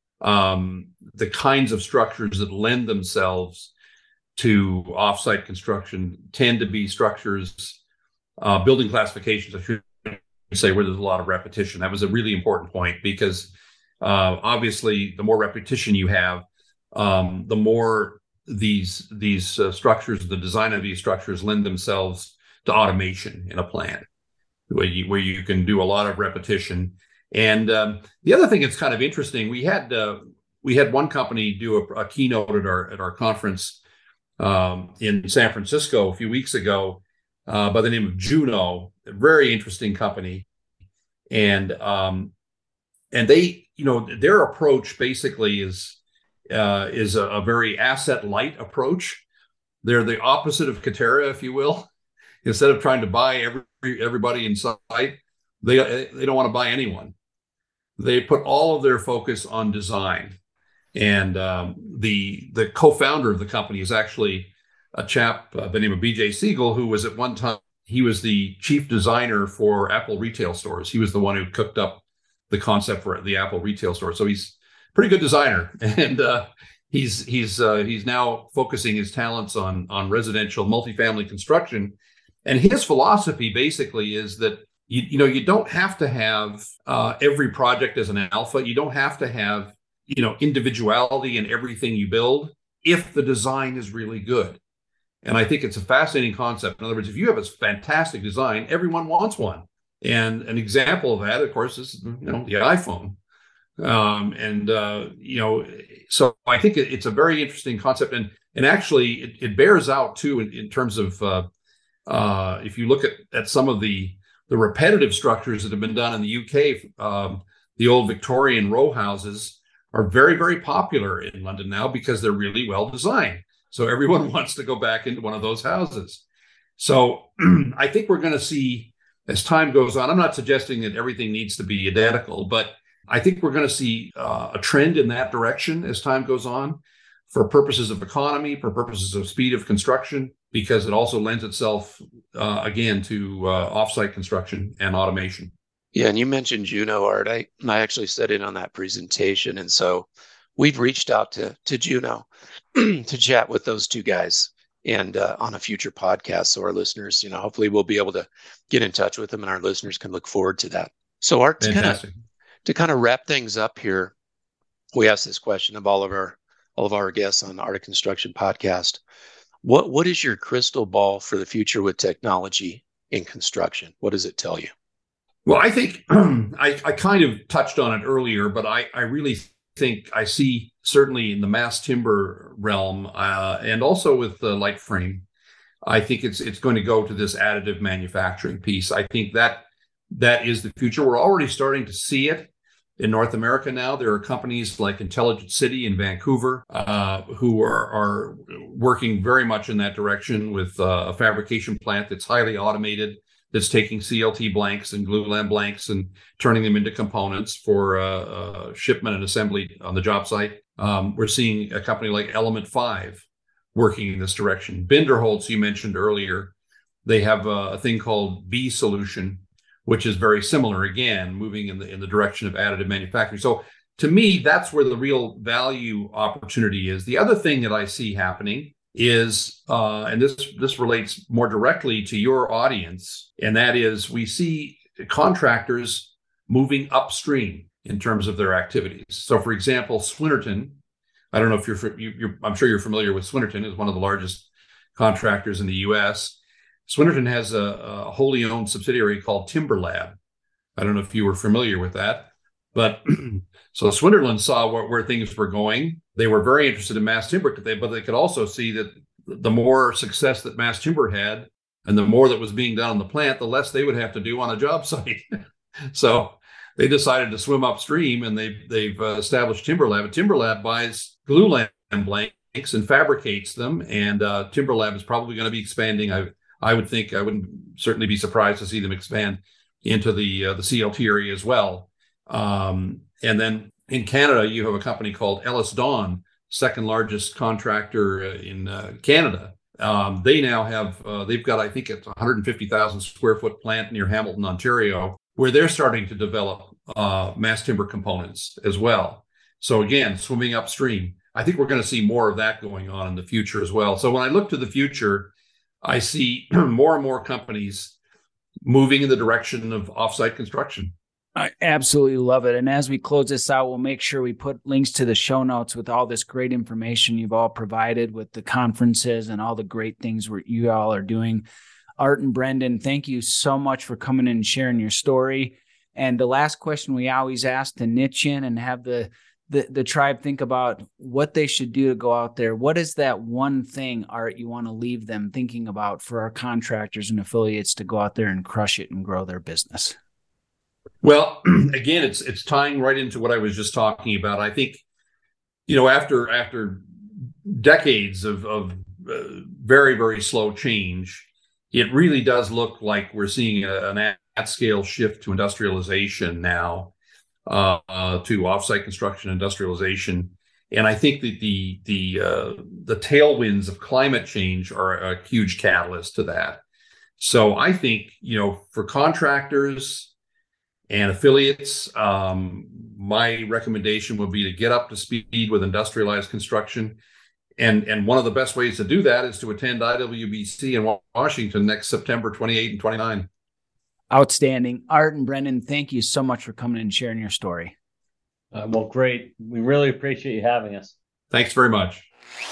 um, the kinds of structures that lend themselves to offsite construction tend to be structures, uh, building classifications, I should say, where there's a lot of repetition. That was a really important point because uh, obviously the more repetition you have, um, the more these these uh, structures, the design of these structures lend themselves to automation in a plant where you, where you can do a lot of repetition. And um, the other thing that's kind of interesting, we had uh, we had one company do a, a keynote at our at our conference um, in San Francisco a few weeks ago uh, by the name of Juno. a very interesting company. And um, and they, you know, their approach basically is uh, is a, a very asset light approach. They're the opposite of Katerra, if you will. Instead of trying to buy every everybody in sight, they they don't want to buy anyone. They put all of their focus on design. And um, the the co-founder of the company is actually a chap uh, by the name of B J Siegel, who was at one time, he was the chief designer for Apple retail stores. He was the one who cooked up the concept for the Apple retail store. So he's a pretty good designer. And uh, he's he's uh, he's now focusing his talents on, on residential multifamily construction. And his philosophy basically is that, you, you know, you don't have to have uh, every project as an alpha. You don't have to have, you know, individuality in everything you build if the design is really good. And I think it's a fascinating concept. In other words, if you have a fantastic design, everyone wants one. And an example of that, of course, is, you know, the iPhone. Um, and, uh, you know, so I think it, it's a very interesting concept. And and actually, it, it bears out, too, in, in terms of uh, uh, if you look at, at some of the, the repetitive structures that have been done in the U K, um, the old Victorian row houses are very, very popular in London now because they're really well designed. So everyone wants to go back into one of those houses. So I think we're going to see, as time goes on, I'm not suggesting that everything needs to be identical, but I think we're going to see uh, a trend in that direction as time goes on for purposes of economy, for purposes of speed of construction, because it also lends itself, uh, again, to uh, offsite construction and automation. Yeah, and you mentioned Juno, Art. I, I actually sat in on that presentation. And so we've reached out to, to Juno to chat with those two guys and uh, on a future podcast. So our listeners, you know, hopefully we'll be able to get in touch with them and our listeners can look forward to that. So Art, to kind of, to kind of wrap things up here, we ask this question of all of our all of our guests on the Art of Construction podcast. What what is your crystal ball for the future with technology in construction? What does it tell you? Well, I think I, I kind of touched on it earlier, but I, I really think I see certainly in the mass timber realm uh, and also with the light frame, I think it's it's going to go to this additive manufacturing piece. I think that that is the future. We're already starting to see it in North America now. There are companies like Intelligent City in Vancouver uh, who are, are working very much in that direction with uh, a fabrication plant that's highly automated, that's taking C L T blanks and glulam blanks and turning them into components for uh, uh, shipment and assembly on the job site. Um, we're seeing a company like Element five working in this direction. Binderholz, you mentioned earlier, they have a, a thing called B Solution, which is very similar, again, moving in the in the direction of additive manufacturing. So to me, that's where the real value opportunity is. The other thing that I see happening is, uh, and this this relates more directly to your audience, and that is we see contractors moving upstream in terms of their activities. So, for example, Swinerton, I don't know if you're, you're I'm sure you're familiar with Swinerton, is one of the largest contractors in the U S. Swinerton has a, a wholly owned subsidiary called Timberlab. I don't know if you were familiar with that, but so Swinerland saw where, where things were going. They were very interested in mass timber, but they could also see that the more success that mass timber had and the more that was being done on the plant, the less they would have to do on a job site. So they decided to swim upstream, and they've, they've uh, established Timberlab. Timberlab buys glulam blanks and fabricates them, and uh, Timberlab is probably going to be expanding. I I would think, I wouldn't certainly be surprised to see them expand into the uh, the C L T area as well. Um, and then in Canada, you have a company called Ellis Dawn, second largest contractor uh, in uh, Canada. Um, they now have, uh, they've got, I think it's one hundred fifty thousand square foot plant near Hamilton, Ontario, where they're starting to develop uh, mass timber components as well. So again, swimming upstream. I think we're going to see more of that going on in the future as well. So when I look to the future, I see more and more companies moving in the direction of offsite construction. I absolutely love it. And as we close this out, we'll make sure we put links to the show notes with all this great information you've all provided with the conferences and all the great things where you all are doing. Art and Brendan, thank you so much for coming in and sharing your story. And the last question we always ask to niche in and have the the, the tribe think about what they should do to go out there, what is that one thing, Art, you want to leave them thinking about for our contractors and affiliates to go out there and crush it and grow their business? Well, again, it's it's tying right into what I was just talking about. I think, you know, after after decades of, of uh, very, very slow change, it really does look like we're seeing a, an at-scale shift to industrialization now, uh, uh, to offsite construction industrialization. And I think that the the uh, the tailwinds of climate change are a huge catalyst to that. So I think, you know, for contractors and affiliates, um, my recommendation would be to get up to speed with industrialized construction. And, and one of the best ways to do that is to attend I W B C in Washington next September twenty-eighth and twenty-ninth. Outstanding. Art and Brendan, thank you so much for coming and sharing your story. Uh, well, great. We really appreciate you having us. Thanks very much.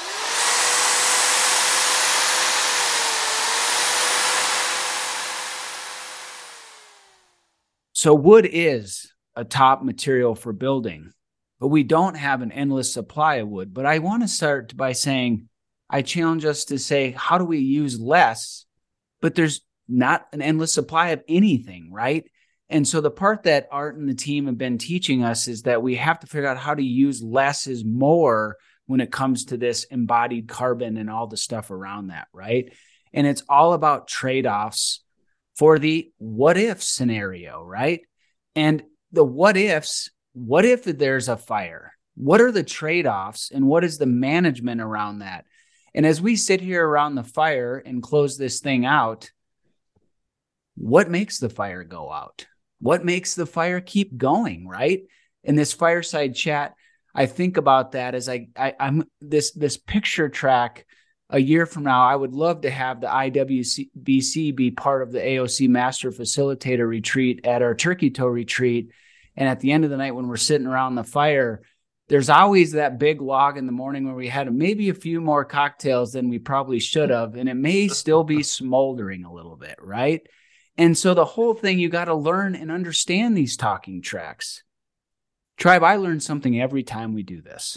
So wood is a top material for building, but we don't have an endless supply of wood. But I want to start by saying, I challenge us to say, how do we use less? But there's not an endless supply of anything, right? And so the part that Art and the team have been teaching us is that we have to figure out how to use less is more when it comes to this embodied carbon and all the stuff around that, right? And it's all about trade-offs for the what if scenario, right? And the what ifs, what if there's a fire? What are the trade-offs and what is the management around that? And as we sit here around the fire and close this thing out, what makes the fire go out? What makes the fire keep going, right? In this fireside chat, I think about that as I, I I'm this this picture track. A year from now, I would love to have the I W B C be part of the A O C Master Facilitator Retreat at our Turkey Toe Retreat. And at the end of the night, when we're sitting around the fire, there's always that big log in the morning where we had maybe a few more cocktails than we probably should have. And it may still be smoldering a little bit, right? And so the whole thing, you got to learn and understand these talking tracks. Tribe, I learn something every time we do this.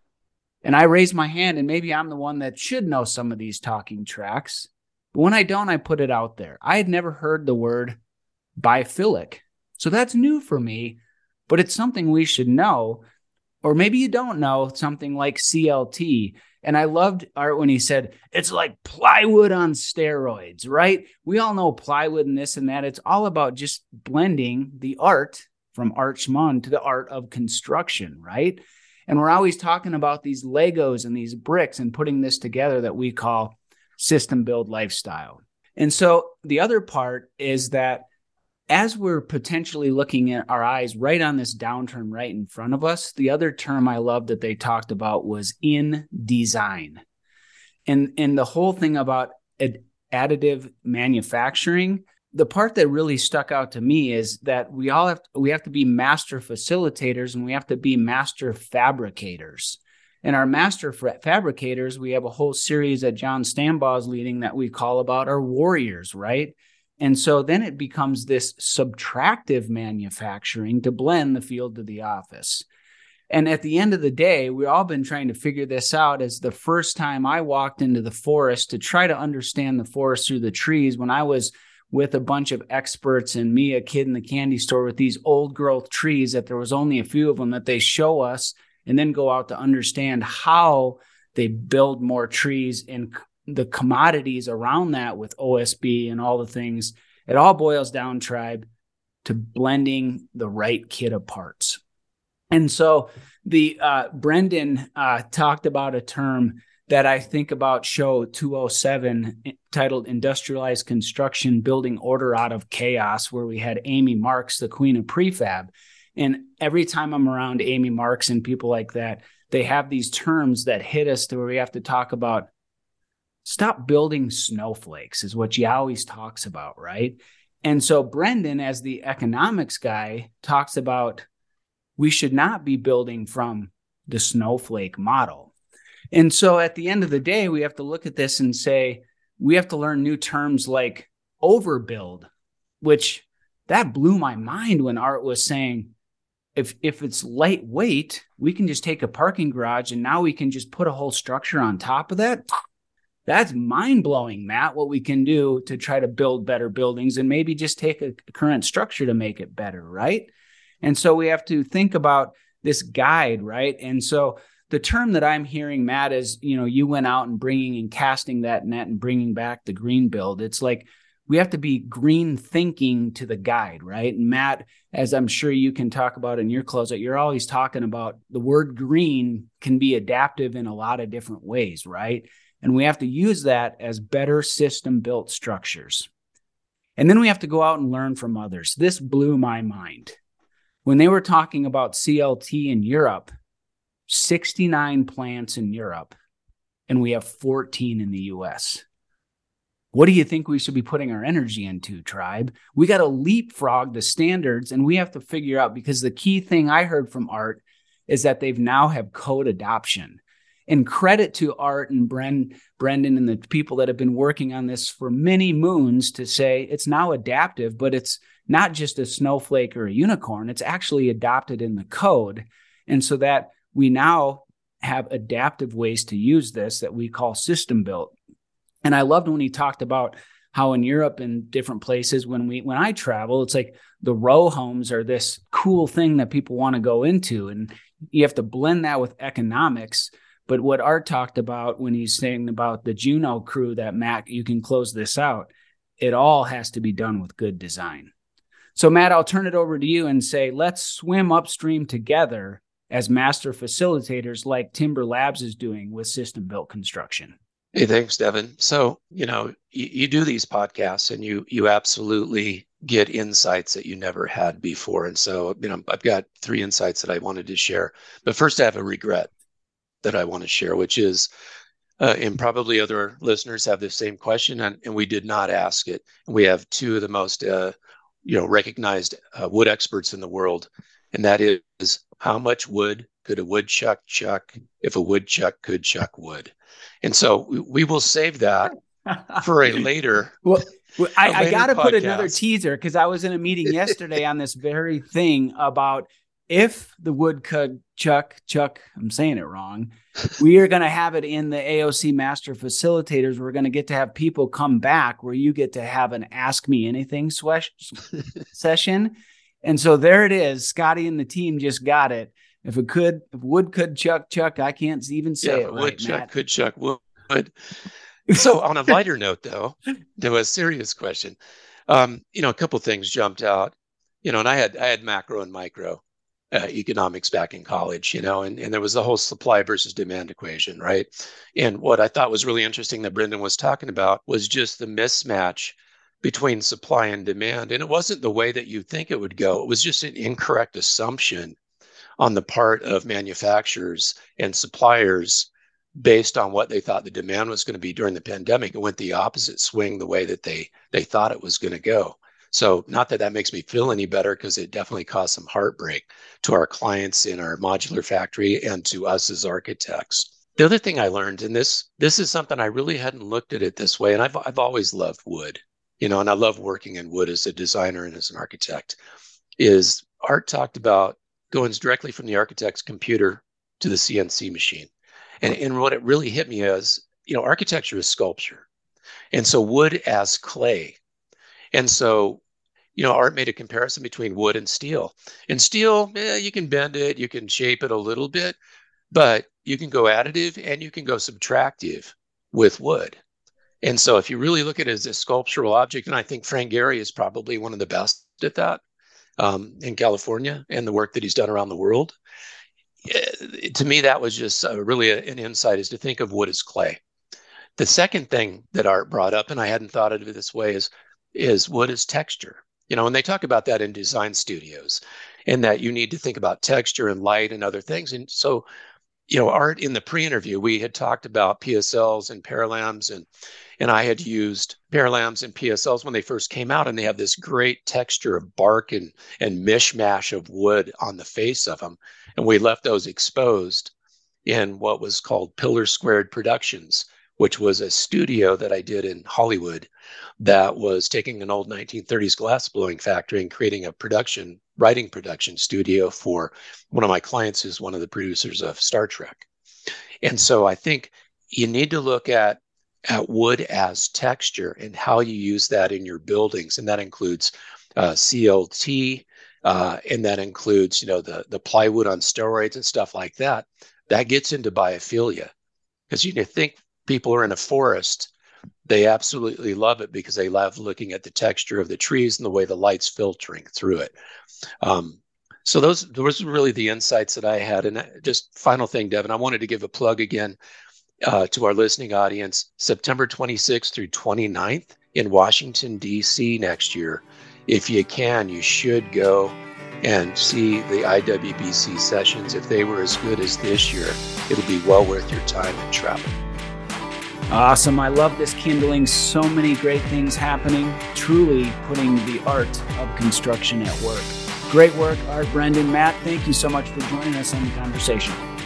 And I raise my hand, and maybe I'm the one that should know some of these talking tracks. But when I don't, I put it out there. I had never heard the word biophilic. So that's new for me, but it's something we should know. Or maybe you don't know something like C L T. And I loved Art when he said, it's like plywood on steroids, right? We all know plywood and this and that. It's all about just blending the art from Art Schmund to the art of construction, right? And we're always talking about these Legos and these bricks and putting this together that we call system build lifestyle. And so the other part is that as we're potentially looking at our eyes right on this downturn right in front of us, the other term I love that they talked about was in design. And, and the whole thing about ad- additive manufacturing, the part that really stuck out to me is that we all have to, we have to be master facilitators and we have to be master fabricators. And our master fabricators, we have a whole series that John Stambaugh is leading that we call about our warriors, right? And so then it becomes this subtractive manufacturing to blend the field to the office. And at the end of the day, we've all been trying to figure this out. As the first time I walked into the forest to try to understand the forest through the trees, when I was with a bunch of experts and me, a kid in the candy store with these old growth trees, that there was only a few of them that they show us and then go out to understand how they build more trees and the commodities around that with O S B and all the things. It all boils down, Tribe, to blending the right kit of parts. And so the uh, Brendan uh, talked about a term that I think about show two oh seven titled Industrialized Construction, Building Order Out of Chaos, where we had Amy Marks, the queen of prefab. And every time I'm around Amy Marks and people like that, they have these terms that hit us to where we have to talk about stop building snowflakes is what she always talks about, right? And so Brendan, as the economics guy, talks about we should not be building from the snowflake model. And so at the end of the day, we have to look at this and say, we have to learn new terms like overbuild, which that blew my mind when Art was saying, if if it's lightweight, we can just take a parking garage and now we can just put a whole structure on top of that. That's mind-blowing, Matt, what we can do to try to build better buildings and maybe just take a current structure to make it better, right? And so we have to think about this guide, right? And so the term that I'm hearing, Matt, is, you know, you went out and bringing and casting that net and bringing back the green build. It's like we have to be green thinking to the guide, right? And Matt, as I'm sure you can talk about in your closeout, you're always talking about the word green can be adaptive in a lot of different ways, right? And we have to use that as better system-built structures. And then we have to go out and learn from others. This blew my mind. When they were talking about C L T in Europe, sixty-nine plants in Europe, and we have fourteen in the U S. What do you think we should be putting our energy into, tribe? We got to leapfrog the standards, and we have to figure out, because the key thing I heard from Art is that they've now have code adoption. And credit to Art and Bren, Brendan and the people that have been working on this for many moons to say it's now adaptive, but it's not just a snowflake or a unicorn. It's actually adopted in the code. And so that we now have adaptive ways to use this that we call system built. And I loved when he talked about how in Europe and different places, when we when I travel, it's like the row homes are this cool thing that people want to go into. And you have to blend that with economics. But what Art talked about when he's saying about the Juno crew, that Matt, you can close this out, it all has to be done with good design. So Matt, I'll turn it over to you and say, let's swim upstream together as master facilitators like Timber Labs is doing with system built construction. Hey, thanks, Devin. So, you know, you, you do these podcasts and you you absolutely get insights that you never had before. And so, you know, I've got three insights that I wanted to share. But first, I have a regret that I want to share, which is, uh, and probably other listeners have the same question, and, and we did not ask it. We have two of the most, uh, you know, recognized uh, wood experts in the world, and that is, how much wood could a woodchuck chuck if a woodchuck could chuck wood? And so we, we will save that for a later. Well, well I, I got to put podcast. Another teaser, because I was in a meeting yesterday on this very thing about if the wood could chuck, chuck, I'm saying it wrong, we are going to have it in the A O C Master Facilitators. We're going to get to have people come back where you get to have an Ask Me Anything swesh- session. And so there it is. Scotty and the team just got it. If it could, if wood could chuck, chuck, I can't even say yeah, it wood right, chuck Matt. could chuck wood. So on a lighter note, though, to a serious question, um, you know, a couple things jumped out, you know, and I had, I had macro and micro uh, economics back in college, you know, and, and there was the whole supply versus demand equation, right? And what I thought was really interesting that Brendan was talking about was just the mismatch between supply and demand. And it wasn't the way that you think it would go. It was just an incorrect assumption on the part of manufacturers and suppliers based on what they thought the demand was going to be during the pandemic. It went the opposite swing the way that they they thought it was going to go. So not that that makes me feel any better, because it definitely caused some heartbreak to our clients in our modular factory and to us as architects. The other thing I learned, and this this is something I really hadn't looked at it this way, and I've I've always loved wood, you know, and I love working in wood as a designer and as an architect, is Art talked about going directly from the architect's computer to the C N C machine. And, and what it really hit me is, you know, architecture is sculpture. And so wood as clay. And so, you know, Art made a comparison between wood and steel. And steel, eh, you can bend it, you can shape it a little bit, but you can go additive and you can go subtractive with wood. And so if you really look at it as a sculptural object, and I think Frank Gehry is probably one of the best at that um, in California and the work that he's done around the world. To me, that was just uh, really a, an insight, is to think of wood as clay. The second thing that Art brought up, and I hadn't thought of it this way, is, is wood as texture. You know, and they talk about that in design studios, and that you need to think about texture and light and other things. And so, you know, Art, in the pre-interview, we had talked about P S Ls and Paralams, and and I had used Paralams and P S Ls when they first came out, and they have this great texture of bark and, and mishmash of wood on the face of them. And we left those exposed in what was called Pillar Squared Productions, which was a studio that I did in Hollywood that was taking an old nineteen thirties glass blowing factory and creating a production writing production studio for one of my clients who's one of the producers of Star Trek. And so I think you need to look at, at wood as texture and how you use that in your buildings. And that includes uh, C L T, uh, and that includes, you know, the, the plywood on steroids and stuff like that. That gets into biophilia. Because you think people are in a forest, they absolutely love it because they love looking at the texture of the trees and the way the light's filtering through it. Um, so those, those were really the insights that I had. And just final thing, Devin, I wanted to give a plug again uh, to our listening audience. September twenty-sixth through twenty-ninth in Washington, D C next year. If you can, you should go and see the I W B C sessions. If they were as good as this year, it'll be well worth your time and travel. Awesome. I love this kindling. So many great things happening, truly putting the art of construction at work. Great work, Art, Brendan, Matt. Thank you so much for joining us on the conversation.